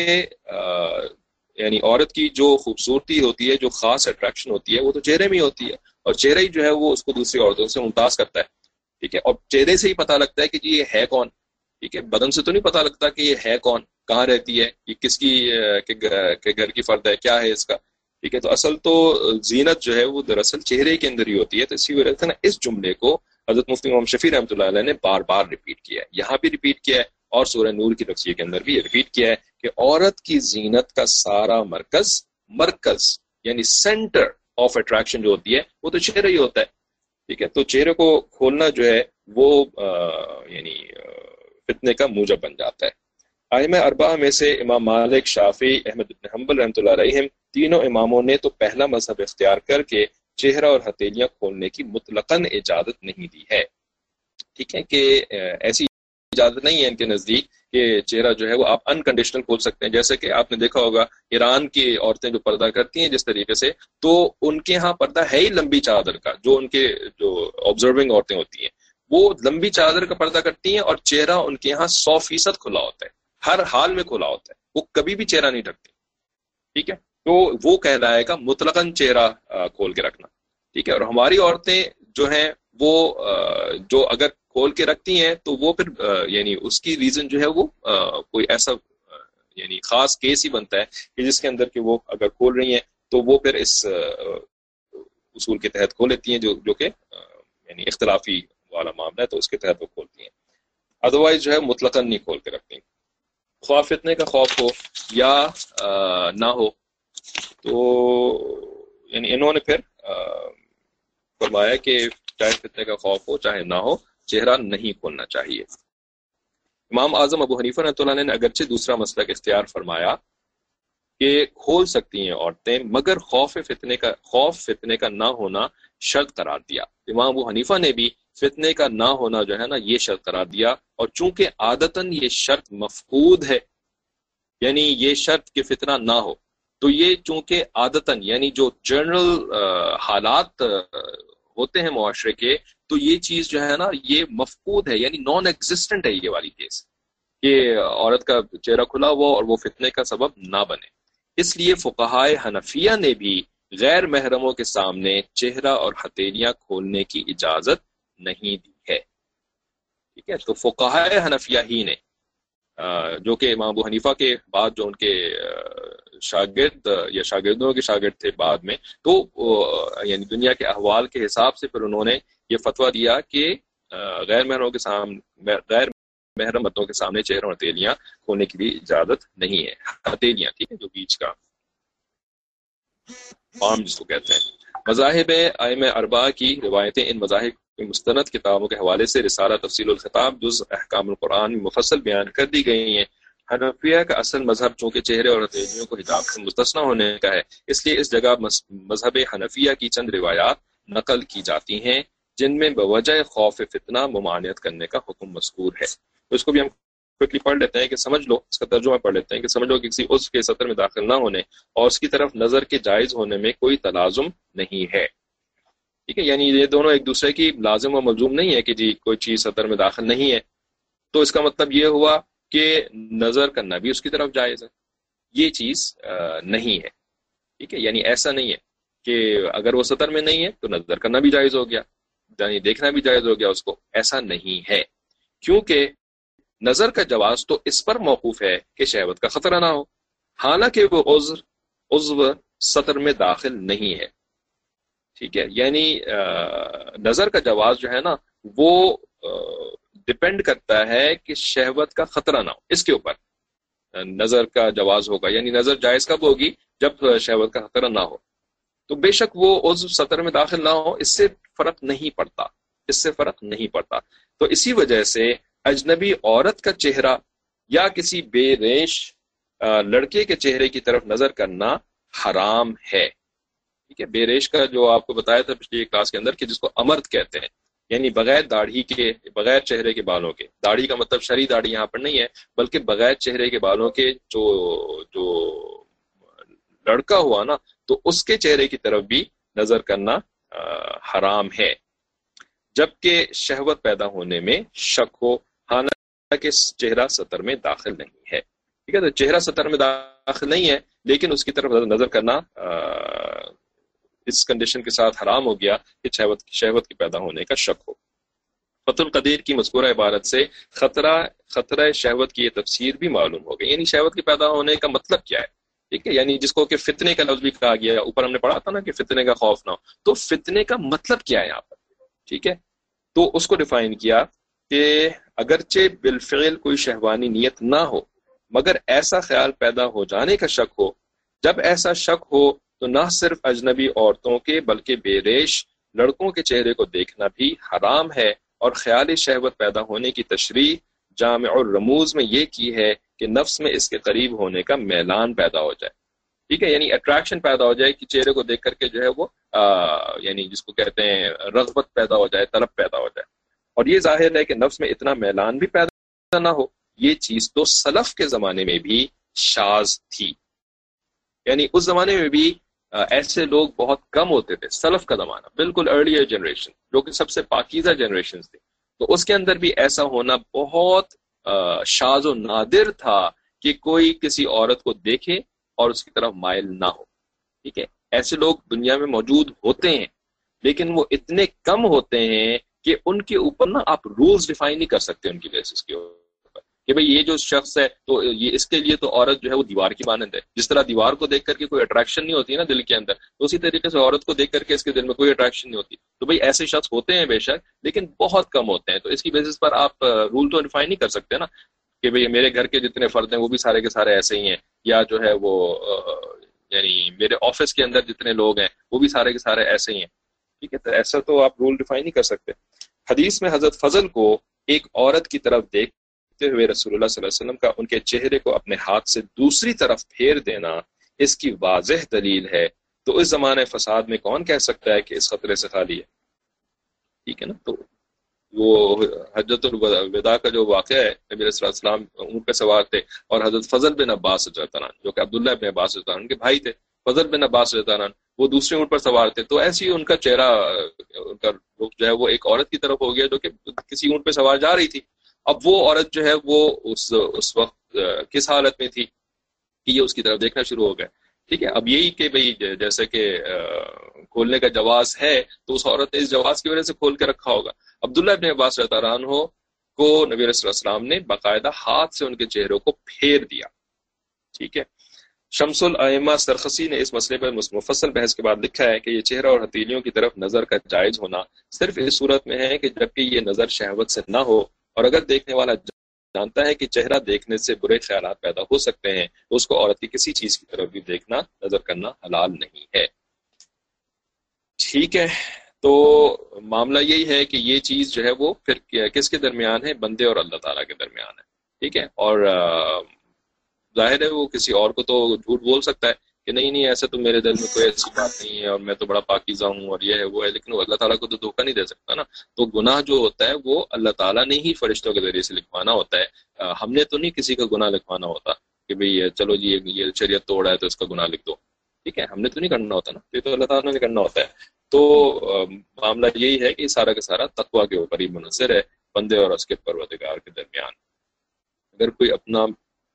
A: यानी औरत की जो खूबसूरती होती है, जो खास अट्रैक्शन होती है, वो तो चेहरे में ही होती है, और चेहरा ही जो है वो उसको दूसरी औरतों से मुमताज करता है। ठीक है, और चेहरे से ही पता लगता है कि जी ये है कौन। ठीक है, बदन से तो नहीं पता लगता कि ये है कौन, कहाँ रहती है, ये किसकी के घर की फर्द है, क्या है इसका। ठीक है, तो असल तो जीनत जो है वो दरअसल चेहरे के अंदर ही होती है। तो इसी वजह से ना इस जुमले को हज़रत मुफ्ती मोहम्मद शफी रहमतुल्लाह अलैह ने बार बार रिपीट किया है, यहाँ भी रिपीट किया है और सूरह नूर की तफसीर के अंदर भी रिपीट किया है कि औरत की जीनत का सारा मरकज मरकज यानी सेंटर ऑफ अट्रैक्शन जो होती है वो तो चेहरा ही होता है। ठीक है, तो चेहरे को खोलना जो है वो यानी फितने का मूजब बन जाता है। आइमा अरबा में से इमाम मालिक, शाफी, अहमद इब्न हंबल रहमतुल्लाह अलैहिम तीनों इमामों ने तो पहला मजहब इख्तियार करके चेहरा और हथेलियां खोलने की मुतलकन इजाजत नहीं दी है। ठीक है, कि ऐसी इजाजत नहीं है इनके नजदीक कि चेहरा जो है वो आप अनकंडीशनल खोल सकते हैं। जैसे कि आपने देखा होगा ईरान की औरतें जो पर्दा करती हैं जिस तरीके से, तो उनके यहाँ पर्दा है ही लंबी चादर का। जो उनके जो ऑब्जर्विंग औरतें होती हैं वो लंबी चादर का पर्दा करती हैं और चेहरा उनके यहाँ सौ फीसद खुला होता है, हर हाल में खुला होता है, वो कभी भी चेहरा नहीं ढकती। ठीक है, तो वो कहलाएगा मुतलकन चेहरा खोल के रखना। ठीक है, और हमारी औरतें जो हैं वो जो अगर खोल के रखती हैं तो वो फिर यानी उसकी रीजन जो है वो कोई ऐसा यानी खास केस ही बनता है कि जिसके अंदर कि वो अगर खोल रही हैं तो वो फिर इस उसूल के तहत खोल लेती हैं जो जो कि यानी इख्तलाफी वाला मामला है, तो उसके तहत वो खोलती हैं। अदरवाइज जो है मुतलकन नहीं खोल के रखती, ख्वाह फितने का खौफ हो या आ, ना हो। तो यानी इन्होंने फिर फरमाया कि चाहे फितने का खौफ हो चाहे ना हो, चेहरा नहीं खोलना चाहिए। इमाम आजम अबू हनीफा रहमतुल्लाह ने अगरचे दूसरा मसलक इख्तियार फरमाया कि खोल सकती हैं औरतें, मगर खौफ फितने का खौफ फितने का ना होना शर्त करार दिया। इमाम अबू हनीफा ने भी फितने का ना होना जो है ना ये शर्त करार दिया, और चूंकि आदतन ये शर्त मफकूद है, यानी ये शर्त कि फितना ना हो, तो ये चूंकि आदतन यानी जो जनरल हालात होते हैं मुआशरे के, तो ये चीज जो है ना ये मफकूद है, यानी नॉन एग्जिस्टेंट है ये वाली केस, कि औरत का चेहरा खुला हुआ और वो फितने का सबब ना बने। इसलिए फुक़हाए हनफिया ने भी गैर महरमों के सामने चेहरा और हथेलियां खोलने की इजाजत नहीं दी है। ठीक है, तो फुक़हाए हनफिया ही ने, जो कि इमाम अबू हनीफा के बाद जो उनके शागिर्द या शागिर्दों के शागिर्द थे बाद में, तो यानी दुनिया के अहवाल के हिसाब से फिर उन्होंने ये फतवा दिया कि गैर महरमों के सामने गैर महरम मर्दों के सामने चेहरा और हथेलियां खोलने की भी इजाजत नहीं है। हथेलियां, ठीक है, जो बीच का पाम जिसको कहते हैं। मज़ाहिब आइम अरबा की रिवायतें इन मज़ाहिब की मुस्तनद किताबों के हवाले से रिसाला तफसीलुल खिताब जुज़ अहकामुल कुरान में मुफस्सल बयान कर दी गई हैं। हनफिया का असल मजहब चूंकि चेहरे और हथेलियों को हिजाब से मुस्तस्ना होने का है, इसलिए इस जगह मजहब हनफिया की चंद रिवायात नकल की जाती हैं जिनमें बवजह खौफ फितना मुमानियत करने का हुक्म मज़कूर है। तो इसको भी हम क्विकली पढ़ लेते हैं कि समझ लो, इसका तर्जुमा पढ़ लेते हैं कि समझ लो कि किसी उज़्व के सतर में दाखिल ना होने और उसकी तरफ नजर के जायज होने में कोई तलाजुम नहीं है। ठीक है, यानी ये दोनों एक दूसरे की लाजिम व मलजूम नहीं है कि जी कोई चीज सतर में दाखिल नहीं है तो इसका मतलब ये हुआ कि नजर करना भी उसकी तरफ जायज है। ये चीज नहीं है। ठीक है, यानी ऐसा नहीं है कि अगर वो सतर में नहीं है तो नजर करना भी जायज हो गया, यानी देखना भी जायज हो गया उसको, ऐसा नहीं है। क्योंकि नजर का जवाज तो इस पर मौकूफ है कि शहवत का खतरा ना हो। حالانکہ وہ عذر عضو سطر میں داخل نہیں ہے. ٹھیک ہے، یعنی نظر کا جواز جو ہے نا وہ ڈپینڈ کرتا ہے کہ شہوت کا خطرہ نہ ہو. اس کے اوپر نظر کا جواز ہوگا، یعنی نظر جائز کب ہوگی؟ جب شہوت کا خطرہ نہ ہو. تو بے شک وہ عضو سطر میں داخل نہ ہو، اس سے فرق نہیں پڑتا، اس سے فرق نہیں پڑتا. تو اسی وجہ سے اجنبی عورت کا چہرہ یا کسی بے ریش لڑکے کے چہرے کی طرف نظر کرنا حرام ہے. ٹھیک ہے، بے ریش کا جو آپ کو بتایا تھا پچھلی کلاس کے اندر کہ جس کو امرد کہتے ہیں، یعنی بغیر داڑھی کے، بغیر چہرے کے بالوں کے. داڑھی کا مطلب شرعی داڑھی یہاں پر نہیں ہے، بلکہ بغیر چہرے کے بالوں کے جو جو لڑکا ہوا نا، تو اس کے چہرے کی طرف بھی نظر کرنا حرام ہے، جبکہ شہوت پیدا ہونے میں شک ہو، حالانکہ چہرہ سطر میں داخل نہیں ہے. ٹھیک ہے، تو چہرہ سطر میں داخل نہیں ہے لیکن اس کی طرف نظر کرنا اس کنڈیشن کے ساتھ حرام ہو گیا کہ شہوت شہوت کے پیدا ہونے کا شک ہو. فتح القدیر کی مذکورہ عبارت سے خطرہ خطرہ شہوت کی یہ تفسیر بھی معلوم ہو گئی. یعنی شہوت کے پیدا ہونے کا مطلب کیا ہے؟ ٹھیک ہے، یعنی جس کو کہ فتنے کا لفظ بھی کہا گیا، اوپر ہم نے پڑھا تھا نا کہ فتنے کا خوف نہ ہو. تو فتنے کا مطلب کیا ہے یہاں پر؟ ٹھیک ہے، تو اس کو ڈیفائن کیا کہ اگرچہ بالفعل کوئی شہوانی نیت نہ ہو مگر ایسا خیال پیدا ہو جانے کا شک ہو. جب ایسا شک ہو تو نہ صرف اجنبی عورتوں کے بلکہ بے ریش لڑکوں کے چہرے کو دیکھنا بھی حرام ہے. اور خیال شہوت پیدا ہونے کی تشریح جامع الرموز میں یہ کی ہے کہ نفس میں اس کے قریب ہونے کا میلان پیدا ہو جائے. ٹھیک ہے، یعنی اٹریکشن پیدا ہو جائے کہ چہرے کو دیکھ کر کے جو ہے وہ آ, یعنی جس کو کہتے ہیں رغبت پیدا ہو جائے، طلب پیدا ہو جائے. اور یہ ظاہر ہے کہ نفس میں اتنا میلان بھی پیدا نہ ہو. یہ چیز تو سلف کے زمانے میں بھی شاذ تھی، یعنی اس زمانے میں بھی ایسے لوگ بہت کم ہوتے تھے. سلف کا زمانہ بالکل ارلیئر جنریشن جو کہ سب سے پاکیزہ جنریشن تھی، تو اس کے اندر بھی ایسا ہونا بہت شاذ و نادر تھا کہ کوئی کسی عورت کو دیکھے اور اس کی طرف مائل نہ ہو. ٹھیک ہے، ایسے لوگ دنیا میں موجود ہوتے ہیں لیکن وہ اتنے کم ہوتے ہیں کہ ان کے اوپر نا آپ رولز ڈیفائن نہیں کر سکتے ان کی بیسس کے اوپر کہ بھئی یہ جو شخص ہے تو یہ اس کے لیے تو عورت جو ہے وہ دیوار کی مانند ہے. جس طرح دیوار کو دیکھ کر کے کوئی اٹریکشن نہیں ہوتی نا دل کے اندر، تو اسی طریقے سے عورت کو دیکھ کر کے اس کے دل میں کوئی اٹریکشن نہیں ہوتی. تو بھئی ایسے شخص ہوتے ہیں بے شک، لیکن بہت کم ہوتے ہیں. تو اس کی بیسس پر آپ رول تو ڈیفائن نہیں کر سکتے نا کہ بھئی میرے گھر کے جتنے فرد ہیں وہ بھی سارے کے سارے ایسے ہی ہیں، یا جو ہے وہ یعنی میرے آفس کے اندر جتنے لوگ ہیں وہ بھی سارے کے سارے ایسے ہی ہیں. ٹھیک ہے، تو ایسا تو آپ رول ڈیفائن نہیں کر سکتے. حدیث میں حضرت فضل کو ایک عورت کی طرف دیکھتے ہوئے رسول اللہ صلی اللہ علیہ وسلم کا ان کے چہرے کو اپنے ہاتھ سے دوسری طرف پھیر دینا اس کی واضح دلیل ہے. تو اس زمانے فساد میں کون کہہ سکتا ہے کہ اس خطرے سے خالی ہے؟ ٹھیک ہے نا. تو وہ حجۃ الوداع کا جو واقعہ ہے، نبی علیہ السلام اونٹ پہ سوار تھے اور حضرت فضل بن عباس رضی اللہ عنہ جو کہ عبداللہ بن عباس رضی اللہ عنہ کے بھائی تھے، فضل بن عباس رضی اللہ عنہ وہ دوسرے اونٹ پر سوار تھے. تو ایسی ان کا چہرہ ان کا رخ جو ہے وہ ایک عورت کی طرف ہو گیا جو کہ کسی اونٹ پہ سوار جا رہی تھی. اب وہ عورت جو ہے وہ اس اس وقت کس حالت میں تھی کہ یہ اس کی طرف دیکھنا شروع ہو گئے. ٹھیک ہے، اب یہی کہ بھئی جیسے کہ کھولنے کا جواز ہے تو اس عورت نے اس جواز کی وجہ سے کھول کے رکھا ہوگا. عبداللہ ابن عباس رضی اللہ عنہ کو نبی علیہ السلام نے باقاعدہ ہاتھ سے ان کے چہروں کو پھیر دیا. ٹھیک ہے، شمس الائمہ سرخسی نے اس مسئلے پر مفصل بحث کے بعد لکھا ہے کہ یہ چہرہ اور ہتھیلیوں کی طرف نظر کا جائز ہونا صرف اس صورت میں ہے کہ جبکہ یہ نظر شہوت سے نہ ہو، اور اگر دیکھنے والا جانتا ہے کہ چہرہ دیکھنے سے برے خیالات پیدا ہو سکتے ہیں تو اس کو عورت کی کسی چیز کی طرف بھی دیکھنا نظر کرنا حلال نہیں ہے. ٹھیک ہے، تو معاملہ یہی ہے کہ یہ چیز جو ہے وہ پھر کس کے درمیان ہے؟ بندے اور اللہ تعالیٰ کے درمیان ہے. ٹھیک ہے، اور ظاہر ہے وہ کسی اور کو تو جھوٹ بول سکتا ہے کہ نہیں نہیں ایسا تو میرے دل میں کوئی ایسی بات نہیں ہے اور میں تو بڑا پاکیزہ ہوں اور یہ ہے وہ ہے، لیکن وہ اللہ تعالیٰ کو تو دھوکہ نہیں دے سکتا نا. تو گناہ جو ہوتا ہے وہ اللہ تعالیٰ نے ہی فرشتوں کے ذریعے سے لکھوانا ہوتا ہے. ہم نے تو نہیں کسی کا گناہ لکھوانا ہوتا کہ بھئی چلو جی یہ شریعت توڑا ہے تو اس کا گناہ لکھ دو. ٹھیک ہے، ہم نے تو نہیں کرنا ہوتا نا، یہ تو اللہ تعالیٰ نے کرنا ہوتا ہے. تو معاملہ یہی ہے کہ سارا کا سارا تقویٰ کے اوپر ہی منحصر ہے، بندے اور اس کے پروردگار کے درمیان. اگر کوئی اپنا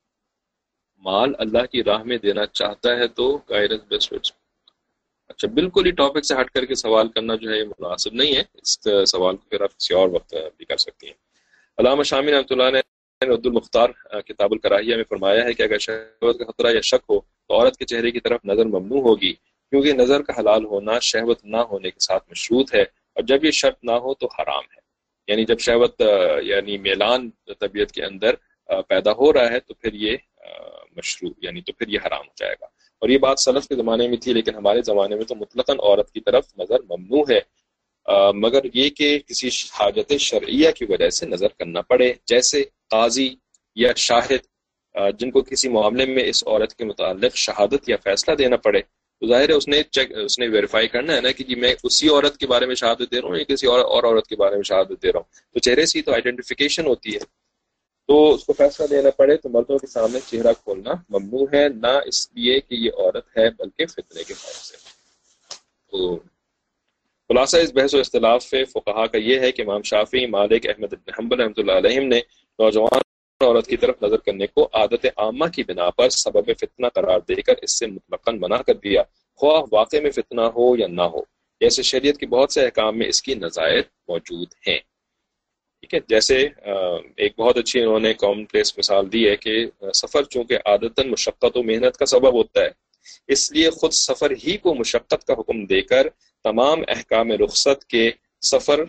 A: مال اللہ کی راہ میں دینا چاہتا ہے تو گائیڈنس بیسٹ. اچھا، بالکل ہی ٹاپک سے ہٹ کر کے سوال کرنا جو ہے یہ مناسب نہیں ہے. اس سوال کو پھر آپ کسی اور وقت بھی کر سکتی ہیں. علامہ شامی رحمۃ اللہ نے عبد المختار کتاب الکراہیہ میں فرمایا ہے کہ اگر شہوت کا خطرہ یا شک ہو تو عورت کے چہرے کی طرف نظر ممنوع ہوگی، کیونکہ نظر کا حلال ہونا شہوت نہ ہونے کے ساتھ مشروط ہے، اور جب یہ شرط نہ ہو تو حرام ہے۔ یعنی جب شہوت یعنی میلان طبیعت کے اندر پیدا ہو رہا ہے تو پھر یہ مشروع یعنی تو پھر یہ حرام ہو جائے گا۔ اور یہ بات سلف کے زمانے میں تھی، لیکن ہمارے زمانے میں تو مطلقاً عورت کی طرف نظر ممنوع ہے، مگر یہ کہ کسی حاجت شرعیہ کی وجہ سے نظر کرنا پڑے، جیسے قاضی یا شاہد جن کو کسی معاملے میں اس عورت کے متعلق شہادت یا فیصلہ دینا پڑے، تو ظاہر ہے اس نے چیک اس نے ویریفائی کرنا ہے نا کہ جی میں اسی عورت کے بارے میں شہادت دے رہا ہوں یا کسی اور اور عورت کے بارے میں شہادت دے رہا ہوں، تو چہرے سے تو آئیڈینٹیفیکیشن ہوتی ہے، تو اس کو فیصلہ دینا پڑے تو مردوں کے سامنے چہرہ کھولنا ممنوع ہے، نہ اس لیے کہ یہ عورت ہے بلکہ فتنے کے خوف سے۔ تو خلاصہ اس بحث و اختلاف فقہا کا یہ ہے کہ امام شافعی، مالک، احمد بن حنبل رحمۃ اللہ علیہم نے نوجوان عورت کی طرف نظر کرنے کو عادت عامہ کی بنا پر سبب فتنہ قرار دے کر اس سے مطلقاً منع کر دیا، خواہ واقع میں فتنہ ہو یا نہ ہو۔ جیسے شریعت کے بہت سے احکام میں اس کی نظائر موجود ہیں، ٹھیک ہے۔ جیسے ایک بہت اچھی انہوں نے کامن پلیس مثال دی ہے کہ سفر چونکہ عادتاً مشقت و محنت کا سبب ہوتا ہے، اس لیے خود سفر ہی کو مشقت کا حکم دے کر تمام احکام رخصت کے سفر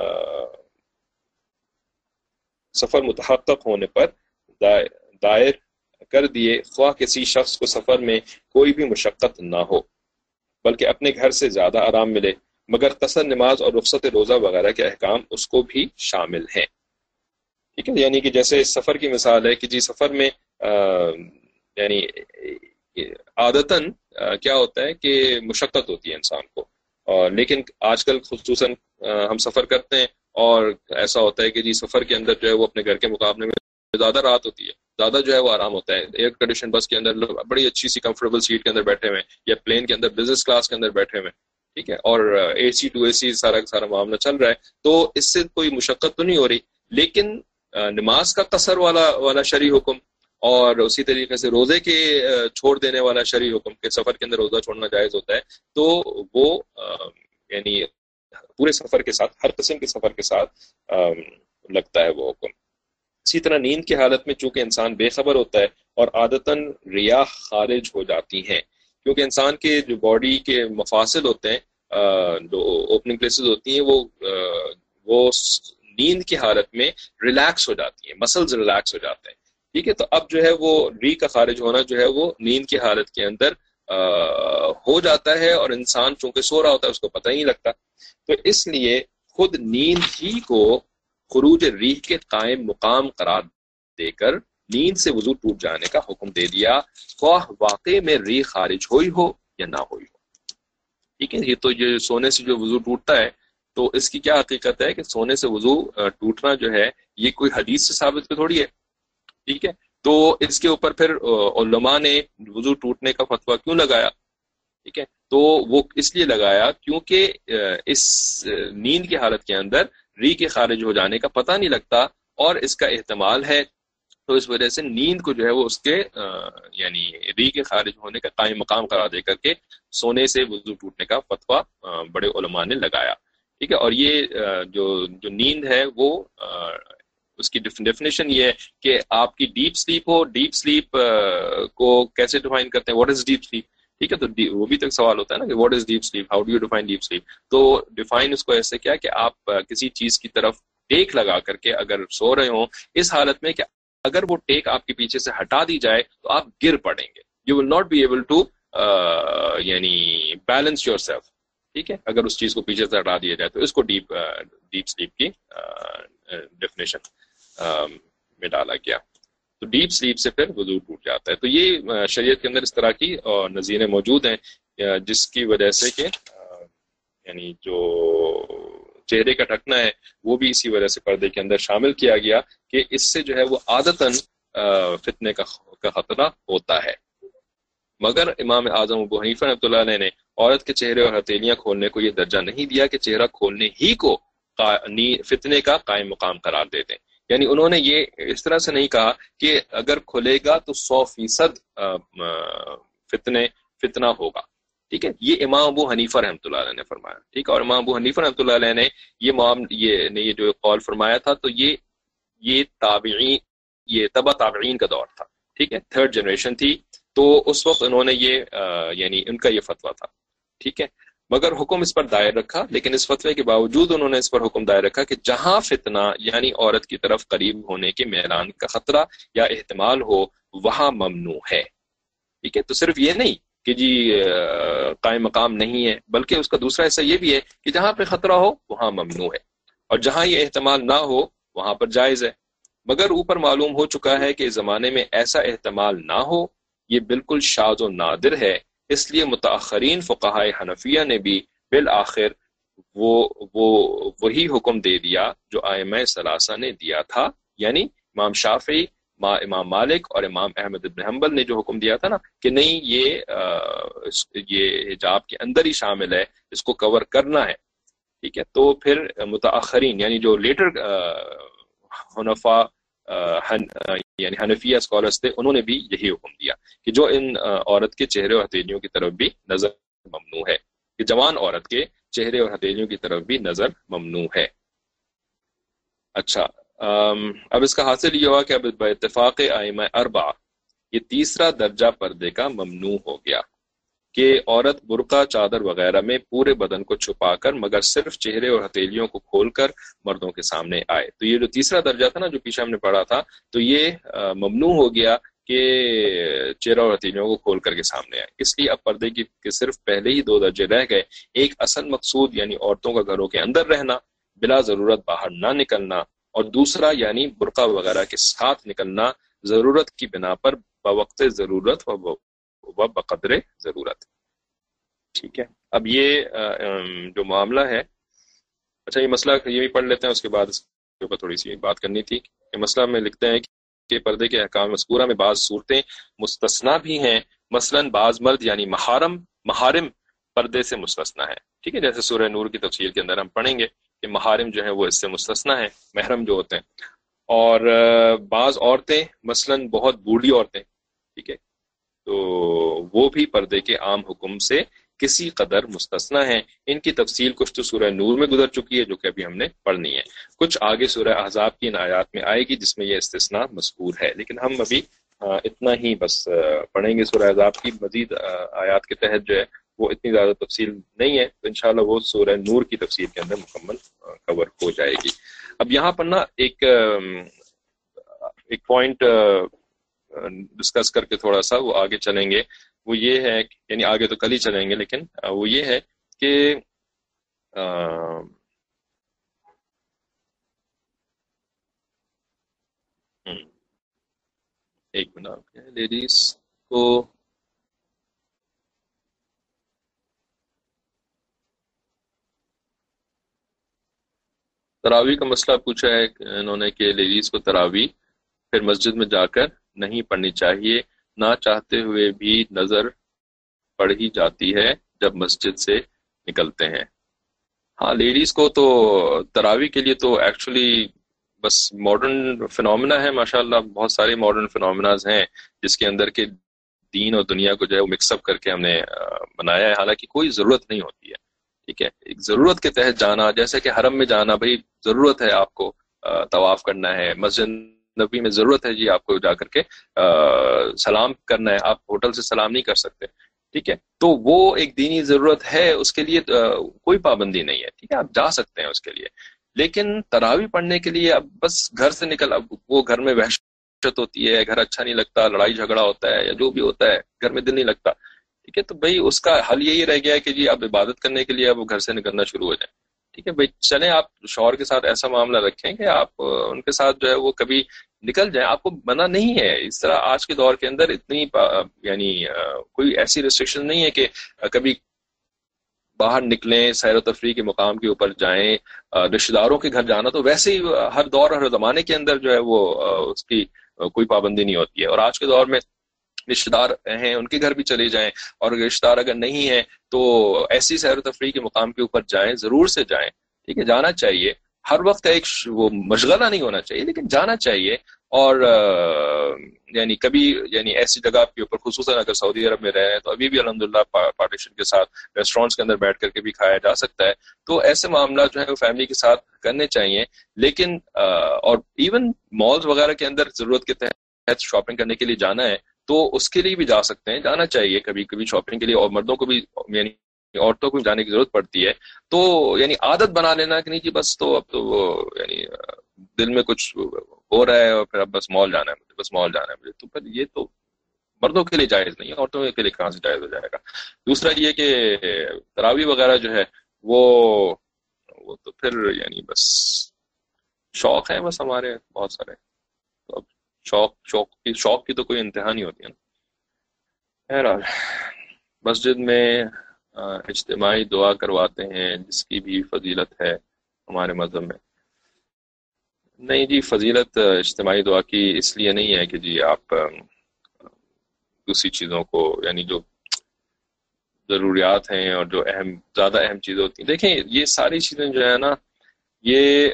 A: سفر متحقق ہونے پر دائر کر دیے، خواہ کسی شخص کو سفر میں کوئی بھی مشقت نہ ہو بلکہ اپنے گھر سے زیادہ آرام ملے، مگر قصر نماز اور رخصت روزہ وغیرہ کے احکام اس کو بھی شامل ہیں، ٹھیک ہے۔ یعنی کہ جیسے سفر کی مثال ہے کہ جی سفر میں یعنی عادتاً کیا ہوتا ہے کہ مشقت ہوتی ہے انسان کو، اور لیکن آج کل خصوصاً ہم سفر کرتے ہیں اور ایسا ہوتا ہے کہ جی سفر کے اندر جو ہے وہ اپنے گھر کے مقابلے میں زیادہ رات ہوتی ہے، زیادہ جو ہے وہ آرام ہوتا ہے، ایئر کنڈیشن بس کے اندر بڑی اچھی سی کمفرٹیبل سیٹ کے اندر بیٹھے ہوئے یا پلین کے اندر بزنس کلاس کے اندر بیٹھے ہوئے، ٹھیک ہے، اور اے سی ٹو اے سی سارا سارا معاملہ چل رہا ہے، تو اس سے کوئی مشقت تو نہیں ہو رہی، لیکن نماز کا قصر والا والا شرعی حکم اور اسی طریقے سے روزے کے چھوڑ دینے والا شرعی حکم کہ سفر کے اندر روزہ چھوڑنا جائز ہوتا ہے، تو وہ یعنی پورے سفر کے ساتھ، ہر قسم کے سفر کے ساتھ لگتا ہے وہ حکم۔ اسی طرح نیند کی حالت میں چونکہ انسان بے خبر ہوتا ہے اور عادتاً ریاح خارج ہو جاتی ہیں، کیونکہ انسان کے جو باڈی کے مفاصل ہوتے ہیں، جو اوپننگ پلیسز ہوتی ہیں، وہ وہ نیند کی حالت میں ریلیکس ہو جاتی ہیں، مسلز ریلیکس ہو جاتے ہیں، ٹھیک ہے۔ تو اب جو ہے وہ ری کا خارج ہونا جو ہے وہ نیند کی حالت کے اندر ہو جاتا ہے، اور انسان چونکہ سو رہا ہوتا ہے اس کو پتہ ہی نہیں لگتا، تو اس لیے خود نیند ہی کو خروج ریح کے قائم مقام قرار دے کر نیند سے وضو ٹوٹ جانے کا حکم دے دیا، خواہ واقع میں ریح خارج ہوئی ہو یا نہ ہوئی ہو، ٹھیک ہے۔ یہ تو یہ سونے سے جو وضو ٹوٹتا ہے تو اس کی کیا حقیقت ہے کہ سونے سے وضو ٹوٹنا جو ہے یہ کوئی حدیث سے ثابت تھوڑی ہے، ٹھیک ہے۔ تو اس کے اوپر پھر علماء نے وضو ٹوٹنے کا فتویٰ کیوں لگایا، ٹھیک ہے، تو وہ اس لیے لگایا کیونکہ اس نیند کی حالت کے اندر ری کے خارج ہو جانے کا پتہ نہیں لگتا اور اس کا احتمال ہے، تو اس وجہ سے نیند کو جو ہے وہ اس کے یعنی ری کے خارج ہونے کا قائم مقام قرار دے کر کے سونے سے وضو ٹوٹنے کا فتویٰ بڑے علماء نے لگایا، ٹھیک ہے۔ اور یہ جو جو نیند ہے وہ اس کی ڈیفینیشن یہ ہے کہ آپ کی ڈیپ سلیپ ہو، ڈیپ سلیپ کو کیسے ڈیفائن کرتے ہیں، واٹ از ڈیپ سلیپ، ٹھیک ہے، تو وہ بھی تک سوال ہوتا ہے نا کہ what is deep sleep, how do you define deep sleep, تو ڈیفائن اس کو ایسے کیا کہ آپ کسی چیز کی طرف ٹیک لگا کر کے اگر سو رہے ہوں اس حالت میں کہ اگر وہ ٹیک آپ کے پیچھے سے ہٹا دی جائے تو آپ گر پڑیں گے، you will not be able to یعنی بیلنس یور سیلف، ٹھیک ہے، اگر اس چیز کو پیچھے سے ہٹا دیا جائے تو اس کو ڈیپ ڈیپ سلیپ کی ڈیفینیشن میں ڈالا گیا۔ تو ڈیپ سلیپ سے پھر وضو ٹوٹ جاتا ہے۔ تو یہ شریعت کے اندر اس طرح کی نظیریں موجود ہیں جس کی وجہ سے کہ یعنی جو چہرے کا ڈھکنا ہے وہ بھی اسی وجہ سے پردے کے اندر شامل کیا گیا کہ اس سے جو ہے وہ عادتاً فتنے کا خطرہ ہوتا ہے۔ مگر امام اعظم ابو حنیفہ رحمۃ اللہ علیہ نے عورت کے چہرے اور ہتھیلیاں کھولنے کو یہ درجہ نہیں دیا کہ چہرہ کھولنے ہی کو فتنے کا قائم مقام قرار دے دیں، یعنی انہوں نے یہ اس طرح سے نہیں کہا کہ اگر کھلے گا تو سو فیصد فتنے فتنہ ہوگا، ٹھیک ہے، یہ امام ابو حنیفہ رحمۃ اللہ علیہ نے فرمایا، ٹھیک ہے، اور امام ابو حنیفہ رحمۃ اللہ علیہ نے یہ معام یہ نے یہ جو قول فرمایا تھا تو یہ یہ تابعین یہ تبع تابعین کا دور تھا، ٹھیک ہے، تھرڈ جنریشن تھی، تو اس وقت انہوں نے یہ یعنی ان کا یہ فتویٰ تھا، ٹھیک ہے، مگر حکم اس پر دائر رکھا، لیکن اس فتوے کے باوجود انہوں نے اس پر حکم دائر رکھا کہ جہاں فتنہ یعنی عورت کی طرف قریب ہونے کے میلان کا خطرہ یا احتمال ہو وہاں ممنوع ہے، ٹھیک ہے۔ تو صرف یہ نہیں کہ جی قائم مقام نہیں ہے، بلکہ اس کا دوسرا حصہ یہ بھی ہے کہ جہاں پہ خطرہ ہو وہاں ممنوع ہے، اور جہاں یہ احتمال نہ ہو وہاں پر جائز ہے۔ مگر اوپر معلوم ہو چکا ہے کہ اس زمانے میں ایسا احتمال نہ ہو، یہ بالکل شاذ و نادر ہے، اس لیے متاخرین فقہائے حنفیہ نے بھی بالآخر وہ وہ وہی حکم دے دیا جو ائمہ ثلاثہ نے دیا تھا، یعنی امام شافعی، امام مالک اور امام احمد بن حنبل نے جو حکم دیا تھا نا کہ نہیں یہ یہ حجاب کے اندر ہی شامل ہے، اس کو کور کرنا ہے، ٹھیک ہے۔ تو پھر متاخرین یعنی جو لیٹر حنفاء یعنی حنفیہ اسکالرس تھے، انہوں نے بھی یہی حکم دیا کہ جو ان عورت کے چہرے اور ہتھیلیوں کی طرف بھی نظر ممنوع ہے، کہ جوان عورت کے چہرے اور ہتھیلیوں کی طرف بھی نظر ممنوع ہے۔ اچھا، اب اس کا حاصل یہ ہوا کہ اب باتفاق ائمہ اربعہ یہ تیسرا درجہ پردے کا ممنوع ہو گیا کہ عورت برقع، چادر وغیرہ میں پورے بدن کو چھپا کر مگر صرف چہرے اور ہتھیلیوں کو کھول کر مردوں کے سامنے آئے۔ تو یہ جو تیسرا درجہ تھا نا جو پیچھے ہم نے پڑھا تھا، تو یہ ممنوع ہو گیا کہ چہرہ اور ہتھیلیوں کو کھول کر کے سامنے آئے۔ اس لیے اب پردے کی کہ صرف پہلے ہی دو درجے رہ گئے، ایک اصل مقصود یعنی عورتوں کا گھروں کے اندر رہنا، بلا ضرورت باہر نہ نکلنا، اور دوسرا یعنی برقع وغیرہ کے ساتھ نکلنا ضرورت کی بنا پر بوقت ضرورت و بقدر ضرورت، ٹھیک ہے۔ اب یہ جو معاملہ ہے، اچھا یہ مسئلہ یہ بھی پڑھ لیتے ہیں، اس کے بعد اس کے اوپر تھوڑی سی بات کرنی تھی۔ یہ مسئلہ میں لکھتے ہیں کہ پردے کے احکام مذکورہ میں بعض صورتیں مستثنا بھی ہیں، مثلا بعض مرد یعنی محارم محارم پردے سے مستثنا ہے، ٹھیک ہے، جیسے سورہ نور کی تفصیل کے اندر ہم پڑھیں گے کہ محارم جو ہیں وہ اس سے مستثنا ہیں، محرم جو ہوتے ہیں، اور بعض عورتیں مثلا بہت بوڑھی عورتیں، ٹھیک ہے، تو وہ بھی پردے کے عام حکم سے کسی قدر مستثنا ہیں۔ ان کی تفصیل کچھ تو سورہ نور میں گزر چکی ہے جو کہ ابھی ہم نے پڑھنی ہے، کچھ آگے سورہ احزاب کی ان آیات میں آئے گی جس میں یہ استثناء مذکور ہے، لیکن ہم ابھی اتنا ہی بس پڑھیں گے۔ سورہ احزاب کی مزید آیات کے تحت جو ہے وہ اتنی زیادہ تفصیل نہیں ہے، تو انشاءاللہ وہ سورہ نور کی تفصیل کے اندر مکمل کور ہو جائے گی۔ اب یہاں پر نا ایک ایک پوائنٹ ڈسکس کر کے تھوڑا سا وہ آگے چلیں گے، وہ یہ ہے، یعنی آگے تو کل ہی چلیں گے، لیکن وہ یہ ہے کہ ایک منٹ، لیڈیز کو تراویح کا مسئلہ پوچھا ہے انہوں نے کہ لیڈیز کو تراویح پھر مسجد میں جا کر نہیں پڑھنی چاہیے، نہ چاہتے ہوئے بھی نظر پڑھی جاتی ہے جب مسجد سے نکلتے ہیں۔ ہاں، لیڈیز کو تو تراویح کے لیے تو ایکچولی بس ماڈرن فنومنا ہے، ماشاءاللہ بہت سارے ماڈرن فنومناز ہیں جس کے اندر کے دین اور دنیا کو جو ہے وہ مکس اپ کر کے ہم نے بنایا ہے، حالانکہ کوئی ضرورت نہیں ہوتی ہے، ٹھیک ہے۔ ایک ضرورت کے تحت جانا، جیسے کہ حرم میں جانا، بھائی ضرورت ہے آپ کو طواف کرنا ہے، مسجد نبی میں ضرورت ہے جی آپ کو جا کر کے سلام کرنا ہے، آپ ہوٹل سے سلام نہیں کر سکتے، ٹھیک ہے، تو وہ ایک دینی ضرورت ہے، اس کے لیے کوئی پابندی نہیں ہے، ٹھیک ہے، آپ جا سکتے ہیں اس کے لیے۔ لیکن تراویح پڑھنے کے لیے اب بس گھر سے نکل، اب وہ گھر میں وحشت ہوتی ہے، گھر اچھا نہیں لگتا، لڑائی جھگڑا ہوتا ہے یا جو بھی ہوتا ہے، گھر میں دل نہیں لگتا، ٹھیک ہے، تو بھائی اس کا حل یہی رہ گیا ہے کہ جی آپ عبادت کرنے کے لیے اب گھر سے نکلنا شروع ہو جائیں، ٹھیک ہے بھائی، چلیں آپ شوہر کے ساتھ ایسا معاملہ رکھیں کہ آپ ان کے ساتھ جو ہے وہ کبھی نکل جائیں، آپ کو منع نہیں ہے۔ اس طرح آج کے دور کے اندر اتنی یعنی کوئی ایسی ریسٹرکشن نہیں ہے کہ کبھی باہر نکلیں، سیر و تفریح کے مقام کے اوپر جائیں، رشتہ داروں کے گھر جانا تو ویسے ہی ہر دور ہر زمانے کے اندر جو ہے وہ اس کی کوئی پابندی نہیں ہوتی ہے، اور آج کے دور میں رشتہ دار ہیں ان کے گھر بھی چلے جائیں، اور رشتہ دار اگر نہیں ہے تو ایسی سیر و تفریح کے مقام کے اوپر جائیں، ضرور سے جائیں، ٹھیک ہے، جانا چاہیے، ہر وقت کا ایک وہ مشغلہ نہیں ہونا چاہیے، لیکن جانا چاہیے، اور یعنی کبھی یعنی ایسی جگہ کے اوپر خصوصاً اگر سعودی عرب میں رہے ہیں تو ابھی بھی الحمدللہ پارٹیشن کے ساتھ ریسٹورینٹس کے اندر بیٹھ کر کے بھی کھایا جا سکتا ہے. تو ایسے معاملات جو ہیں وہ فیملی کے ساتھ کرنے چاہیے. لیکن اور ایون مالز وغیرہ کے اندر ضرورت کے تحت شاپنگ کرنے کے لیے جانا ہے تو اس کے لیے بھی جا سکتے ہیں, جانا چاہیے کبھی کبھی شاپنگ کے لیے, اور مردوں کو بھی یعنی عورتوں کو بھی جانے کی ضرورت پڑتی ہے. تو یعنی عادت بنا لینا کہ نہیں کہ بس تو اب تو وہ یعنی دل میں کچھ ہو رہا ہے اور پھر اب بس مال جانا ہے مجھے, بس مال جانا ہے مجھے, تو پھر یہ تو مردوں کے لیے جائز نہیں ہے, عورتوں کے لیے کہاں سے جائز ہو جائے گا. دوسرا یہ کہ تراویح وغیرہ جو ہے وہ وہ تو پھر یعنی بس شوق ہے بس ہمارے بہت سارے, تو اب شوق شوق کی شوق کی تو کوئی انتہا نہیں ہوتی ہے نا. بہرحال مسجد میں اجتماعی دعا کرواتے ہیں جس کی بھی فضیلت ہے ہمارے مذہب میں. نہیں جی, فضیلت اجتماعی دعا کی اس لیے نہیں ہے کہ جی آپ دوسری چیزوں کو یعنی جو ضروریات ہیں اور جو اہم زیادہ اہم چیزیں ہوتی ہیں, دیکھیں یہ ساری چیزیں جو ہے نا یہ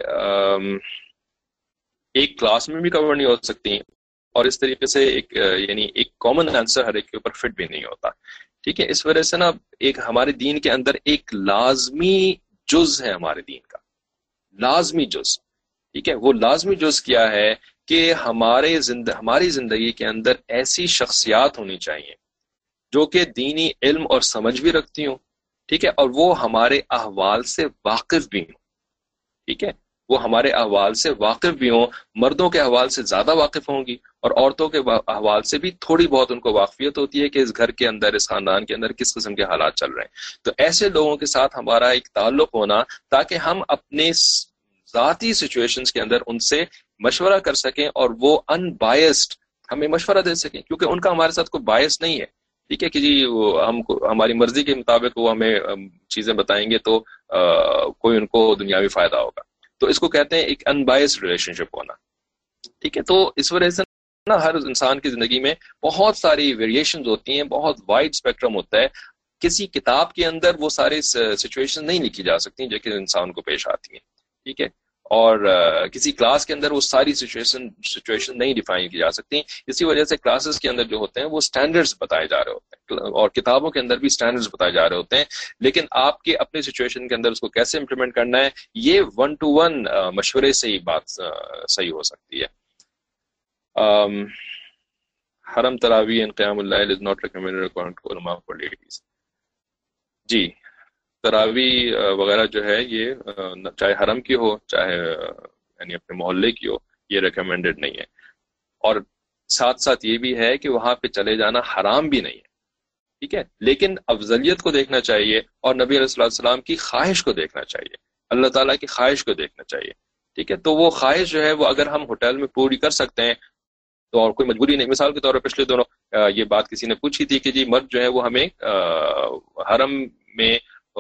A: ایک کلاس میں بھی کور نہیں ہو سکتی, اور اس طریقے سے ایک یعنی ایک کامن آنسر ہر ایک کے اوپر فٹ بھی نہیں ہوتا. ٹھیک ہے, اس وجہ سے نا ایک ہمارے دین کے اندر ایک لازمی جز ہے ہمارے دین کا, لازمی جز. ٹھیک ہے, وہ لازمی جز کیا ہے کہ ہمارے زند... ہماری زندگی کے اندر ایسی شخصیات ہونی چاہیے جو کہ دینی علم اور سمجھ بھی رکھتی ہوں. ٹھیک ہے, اور وہ ہمارے احوال سے واقف بھی ہوں. ٹھیک ہے, وہ ہمارے احوال سے واقف بھی ہوں, مردوں کے احوال سے زیادہ واقف ہوں گی اور عورتوں کے احوال سے بھی تھوڑی بہت ان کو واقفیت ہوتی ہے کہ اس گھر کے اندر اس خاندان کے اندر کس قسم کے حالات چل رہے ہیں. تو ایسے لوگوں کے ساتھ ہمارا ایک تعلق ہونا تاکہ ہم اپنے ذاتی سچویشنز کے اندر ان سے مشورہ کر سکیں اور وہ ان بائسڈ ہمیں مشورہ دے سکیں, کیونکہ ان کا ہمارے ساتھ کوئی بائس نہیں ہے. ٹھیک ہے کہ جی وہ ہم کو ہماری مرضی کے مطابق وہ ہمیں چیزیں بتائیں گے تو کوئی ان کو دنیاوی فائدہ ہوگا. تو اس کو کہتے ہیں ایک ان بائسڈ ریلیشن شپ ہونا. ٹھیک ہے, تو اس وجہ سے نا ہر انسان کی زندگی میں بہت ساری ویریشنز ہوتی ہیں, بہت وائڈ اسپیکٹرم ہوتا ہے. کسی کتاب کے اندر وہ ساری سچویشن نہیں لکھی جا سکتی جو کہ انسان کو پیش آتی ہیں. ٹھیک ہے, اور کسی کلاس کے اندر وہ ساری سچویشن سچویشن نہیں ڈیفائن کی جا سکتی. اسی وجہ سے کلاسز کے اندر جو ہوتے ہیں وہ سٹینڈرڈز بتائے جا رہے ہوتے ہیں اور کتابوں کے اندر بھی سٹینڈرڈز بتائے جا رہے ہوتے ہیں, لیکن آپ کے اپنے سچویشن کے اندر اس کو کیسے امپلیمنٹ کرنا ہے یہ ون ٹو ون مشورے سے ہی بات صحیح ہو سکتی ہے. حرم تراویح and قیام اللیل is not recommended according to علماء for ladies. جی, تراویح وغیرہ جو ہے یہ چاہے حرم کی ہو چاہے یعنی اپنے محلے کی ہو یہ ریکمینڈڈ نہیں ہے, اور ساتھ ساتھ یہ بھی ہے کہ وہاں پہ چلے جانا حرام بھی نہیں ہے. ٹھیک ہے, لیکن افضلیت کو دیکھنا چاہیے اور نبی علیہ الصلوۃ والسلام کی خواہش کو دیکھنا چاہیے, اللہ تعالیٰ کی خواہش کو دیکھنا چاہیے. ٹھیک ہے, تو وہ خواہش جو ہے وہ اگر ہم ہوٹل میں پوری کر سکتے ہیں تو اور کوئی مجبوری نہیں. مثال کے طور پر پچھلے دونوں یہ بات کسی نے پوچھی تھی کہ جی مرد جو ہے وہ ہمیں حرم میں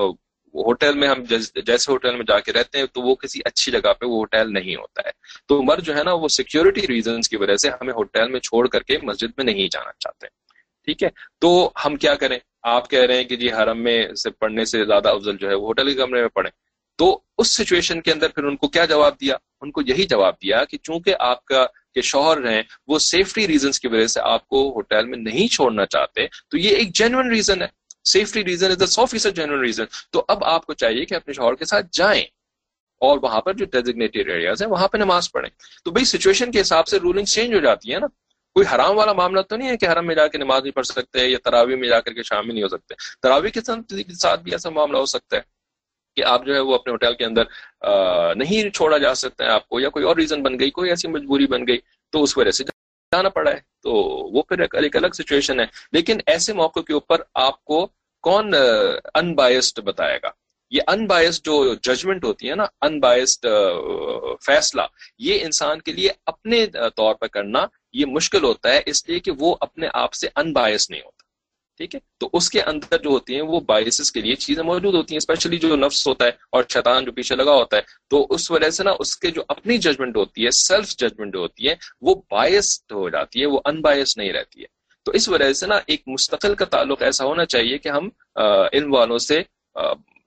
A: ہوٹل میں ہم جیسے ہوٹل میں جا کے رہتے ہیں تو وہ کسی اچھی جگہ پہ وہ ہوٹل نہیں ہوتا ہے, تو مرد جو ہے نا وہ سیکیورٹی ریزنز کی وجہ سے ہمیں ہوٹل میں چھوڑ کر کے مسجد میں نہیں جانا چاہتے. ٹھیک ہے, تو ہم کیا کریں, آپ کہہ رہے ہیں کہ جی حرم میں سے پڑھنے سے زیادہ افضل جو ہے وہ ہوٹل کے کمرے میں پڑھیں, تو اس سچویشن کے اندر پھر ان کو کیا جواب دیا, ان کو یہی جواب دیا کہ چونکہ آپ کا کے شوہر ہیں وہ سیفٹی ریزنز کی وجہ سے آپ کو ہوٹل میں نہیں چھوڑنا چاہتے, تو یہ ایک جینوئن ریزن ہے. سیفٹی ریزن از سو فیصد جینوئن ریزن. تو اب آپ کو چاہیے کہ اپنے شوہر کے ساتھ جائیں اور وہاں پر جو ڈیزگنیٹڈ ایریاز ہیں وہاں پہ نماز پڑھیں. تو بھئی سچویشن کے حساب سے رولنگ چینج ہو جاتی ہے نا. کوئی حرام والا معاملہ تو نہیں ہے کہ حرم میں جا کے نماز نہیں پڑھ سکتے یا تراویح میں جا کر کے شامل نہیں ہو سکتے. تراویح کے ساتھ بھی ایسا معاملہ ہو سکتا ہے کہ آپ جو ہے وہ اپنے ہوٹل کے اندر نہیں چھوڑا جا سکتا ہے آپ کو, یا کوئی اور ریزن بن گئی, کوئی ایسی مجبوری بن گئی تو اس وجہ سے جانا پڑا ہے, تو وہ پھر ایک الگ سچویشن ہے. لیکن ایسے موقع کے اوپر آپ کو کون ان بائسڈ بتائے گا؟ یہ ان بائسڈ جو ججمنٹ ہوتی ہے نا, ان بائسڈ فیصلہ, یہ انسان کے لیے اپنے طور پر کرنا یہ مشکل ہوتا ہے, اس لیے کہ وہ اپنے آپ سے ان بائس نہیں ہوتا. ٹھیک ہے, تو اس کے اندر جو ہوتی ہیں وہ بائسز کے لیے چیزیں موجود ہوتی ہیں, اسپیشلی جو نفس ہوتا ہے اور شیطان جو پیچھے لگا ہوتا ہے, تو اس وجہ سے نا اس کے جو اپنی ججمنٹ ہوتی ہے, سیلف ججمنٹ ہوتی ہے, وہ بائسڈ ہو جاتی ہے, وہ ان بائس نہیں رہتی ہے. تو اس وجہ سے نا ایک مستقل کا تعلق ایسا ہونا چاہیے کہ ہم علم والوں سے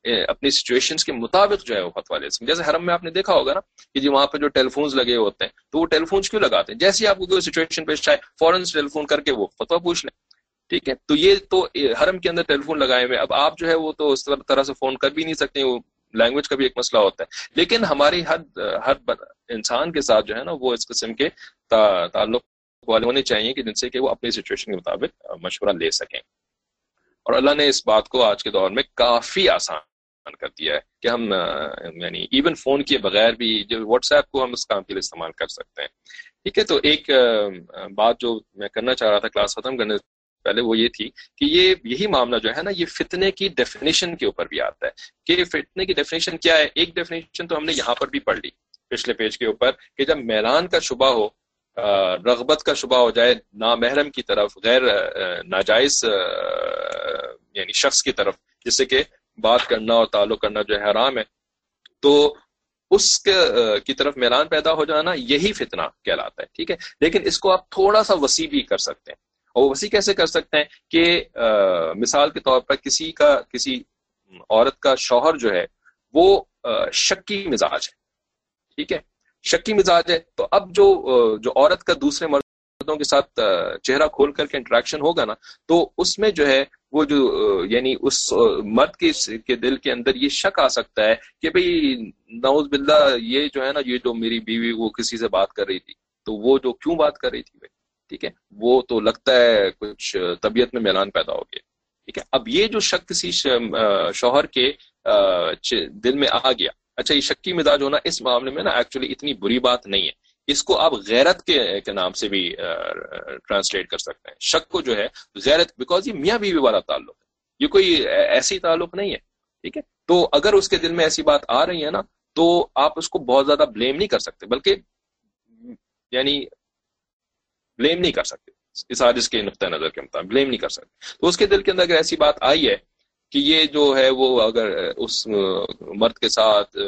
A: اپنی سچویشنز کے مطابق جو ہے وہ فتویٰ لے سکیں. جیسے حرم میں آپ نے دیکھا ہوگا نا کہ جی وہاں پہ جو ٹیلی فونز لگے ہوتے ہیں تو وہ ٹیلی فونز کیوں لگاتے ہیں؟ جیسے ہی آپ کو کوئی سچویشن پیش آئے فوراً ٹیلی فون کر کے وہ فتویٰ پوچھ لیں. ٹھیک ہے, تو یہ تو حرم کے اندر ٹیلی فون لگائے ہوئے. اب آپ جو ہے وہ تو اس طرح سے فون کر بھی نہیں سکتے, وہ لینگویج کا بھی ایک مسئلہ ہوتا ہے. لیکن ہماری ہر ہر انسان کے ساتھ جو ہے نا وہ اس قسم کے تعلق والے ہونے چاہیے کہ جن سے کہ وہ اپنی سچویشن کے مطابق مشورہ لے سکیں. اور اللہ نے اس بات کو آج کے دور میں کافی آسان کر دیا ہے کہ ہم یعنی ایون فون کیے بغیر بھی جو واٹس ایپ کو ہم اس کام کے لیے استعمال کر سکتے ہیں. ٹھیک ہے, تو ایک بات جو میں کرنا چاہ رہا تھا کلاس ختم کرنے پہلے وہ یہ تھی کہ یہ یہی معاملہ جو ہے نا یہ فتنے کی ڈیفینیشن کے اوپر بھی آتا ہے کہ فتنے کی ڈیفینیشن کیا ہے. ایک ڈیفینیشن تو ہم نے یہاں پر بھی پڑھ لی پچھلے پیج کے اوپر کہ جب میلان کا شبہ ہو, رغبت کا شبہ ہو جائے نامحرم کی طرف, غیر ناجائز یعنی شخص کی طرف جس سے کہ بات کرنا اور تعلق کرنا جو ہے حرام ہے, تو اس کی طرف میلان پیدا ہو جانا یہی فتنہ کہلاتا ہے. ٹھیک ہے, لیکن اس کو آپ تھوڑا سا وسیع بھی کر سکتے ہیں. اور وسیع کیسے کر سکتے ہیں کہ مثال کے طور پر کسی کا کسی عورت کا شوہر جو ہے وہ شکی مزاج ہے. ٹھیک ہے, شکی مزاج ہے, تو اب جو جو عورت کا دوسرے مردوں کے ساتھ چہرہ کھول کر کے انٹریکشن ہوگا نا تو اس میں جو ہے وہ جو یعنی اس مرد کے کے دل کے اندر یہ شک آ سکتا ہے کہ بھئی نعوذ باللہ یہ جو ہے نا یہ جو میری بیوی وہ کسی سے بات کر رہی تھی تو وہ جو کیوں بات کر رہی تھی بھائی. ٹھیک ہے, وہ تو لگتا ہے کچھ طبیعت میں میلان پیدا ہو گیا. ٹھیک ہے, اب یہ جو شک کسی شوہر کے دل میں آ گیا, اچھا یہ شکی مزاج ہونا اس معاملے میں نا ایکچولی اتنی بری بات نہیں ہے. اس کو آپ غیرت کے کے نام سے بھی ٹرانسلیٹ کر سکتے ہیں. شک کو جو ہے غیرت, بیکاز یہ میاں بیوی والا تعلق ہے, یہ کوئی ایسی تعلق نہیں ہے. ٹھیک ہے, تو اگر اس کے دل میں ایسی بات آ رہی ہے نا تو آپ اس کو بہت زیادہ بلیم نہیں کر سکتے, بلکہ یعنی بلیم نہیں کر سکتے اس حادث کے نقطۂ نظر کے مطابق بلیم نہیں کر سکتے. تو اس کے دل کے اندر اگر ایسی بات آئی ہے کہ یہ جو ہے وہ اگر اس مرد کے ساتھ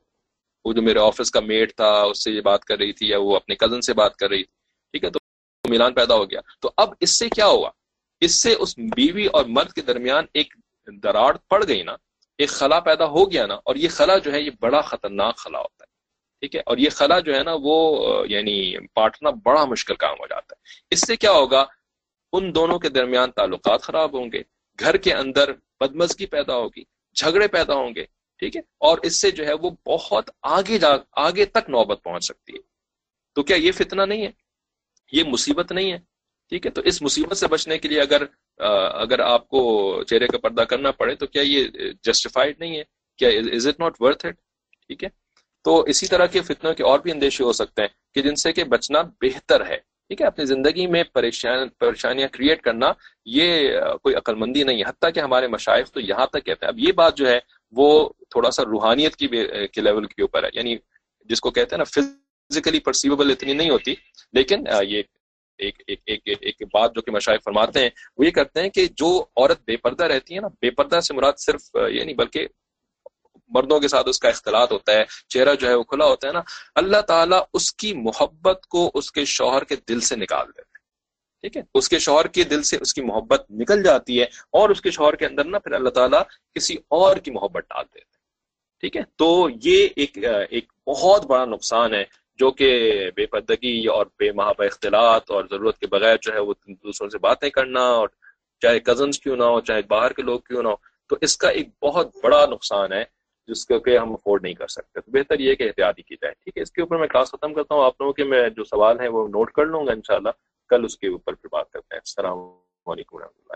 A: وہ جو میرے آفس کا میٹ تھا اس سے یہ بات کر رہی تھی یا وہ اپنے کزن سے بات کر رہی تھی, ٹھیک ہے, تو میلان پیدا ہو گیا, تو اب اس سے کیا ہوا, اس سے اس بیوی اور مرد کے درمیان ایک دراڑ پڑ گئی نا, ایک خلا پیدا ہو گیا نا, اور یہ خلا جو ہے یہ بڑا خطرناک خلا ہوتا ہے. ٹھیک ہے, اور یہ خلا جو ہے نا وہ یعنی پاٹنا بڑا مشکل کام ہو جاتا ہے. اس سے کیا ہوگا, ان دونوں کے درمیان تعلقات خراب ہوں گے, گھر کے اندر بدمزگی پیدا ہوگی, جھگڑے پیدا ہوں گے. ٹھیک ہے, اور اس سے جو ہے وہ بہت آگے جا آگے تک نوبت پہنچ سکتی ہے. تو کیا یہ فتنہ نہیں ہے, یہ مصیبت نہیں ہے؟ ٹھیک ہے, تو اس مصیبت سے بچنے کے لیے اگر اگر آپ کو چہرے کا پردہ کرنا پڑے تو کیا یہ جسٹیفائڈ نہیں ہے, کیا is it not worth it? ٹھیک ہے, تو اسی طرح کے فتنوں کے اور بھی اندیشے ہو سکتے ہیں کہ جن سے کہ بچنا بہتر ہے. ٹھیک ہے, اپنی زندگی میں پریشان پریشانیاں کریٹ کرنا یہ کوئی عقل مندی نہیں ہے. حتیٰ کہ ہمارے مشائخ تو یہاں تک کہتے ہیں, اب یہ بات جو ہے وہ تھوڑا سا روحانیت کی کے لیول کے اوپر ہے, یعنی جس کو کہتے ہیں نا فزیکلی پرسیویبل اتنی نہیں ہوتی, لیکن یہ ایک ایک ایک ایک بات جو کہ مشائخ فرماتے ہیں وہ یہ کرتے ہیں کہ جو عورت بے پردہ رہتی ہے نا, بے پردہ سے مراد صرف یہ نہیں بلکہ مردوں کے ساتھ اس کا اختلاط ہوتا ہے, چہرہ جو ہے وہ کھلا ہوتا ہے نا, اللہ تعالیٰ اس کی محبت کو اس کے شوہر کے دل سے نکال دیتے ہیں. ٹھیک ہے, اس کے شوہر کے دل سے اس کی محبت نکل جاتی ہے اور اس کے شوہر کے اندر نا پھر اللہ تعالیٰ کسی اور کی محبت ڈال دیتے ہیں. ٹھیک ہے, تو یہ ایک ایک بہت بڑا نقصان ہے جو کہ بے پردگی اور بے محابہ اختلاط اور ضرورت کے بغیر جو ہے وہ دوسروں سے باتیں کرنا, اور چاہے کزنز کیوں نہ ہو چاہے باہر کے لوگ کیوں نہ ہو, تو اس کا ایک بہت بڑا نقصان ہے جس کو کہ ہم افورڈ نہیں کر سکتے. تو بہتر یہ کہ احتیاطی کی جائے. ٹھیک ہے, اس کے اوپر میں کلاس ختم کرتا ہوں. آپ لوگوں کے میں جو سوال ہیں وہ نوٹ کر لوں گا, انشاءاللہ کل اس کے اوپر پھر بات کرتے ہیں. السلام علیکم ورحمۃ اللہ.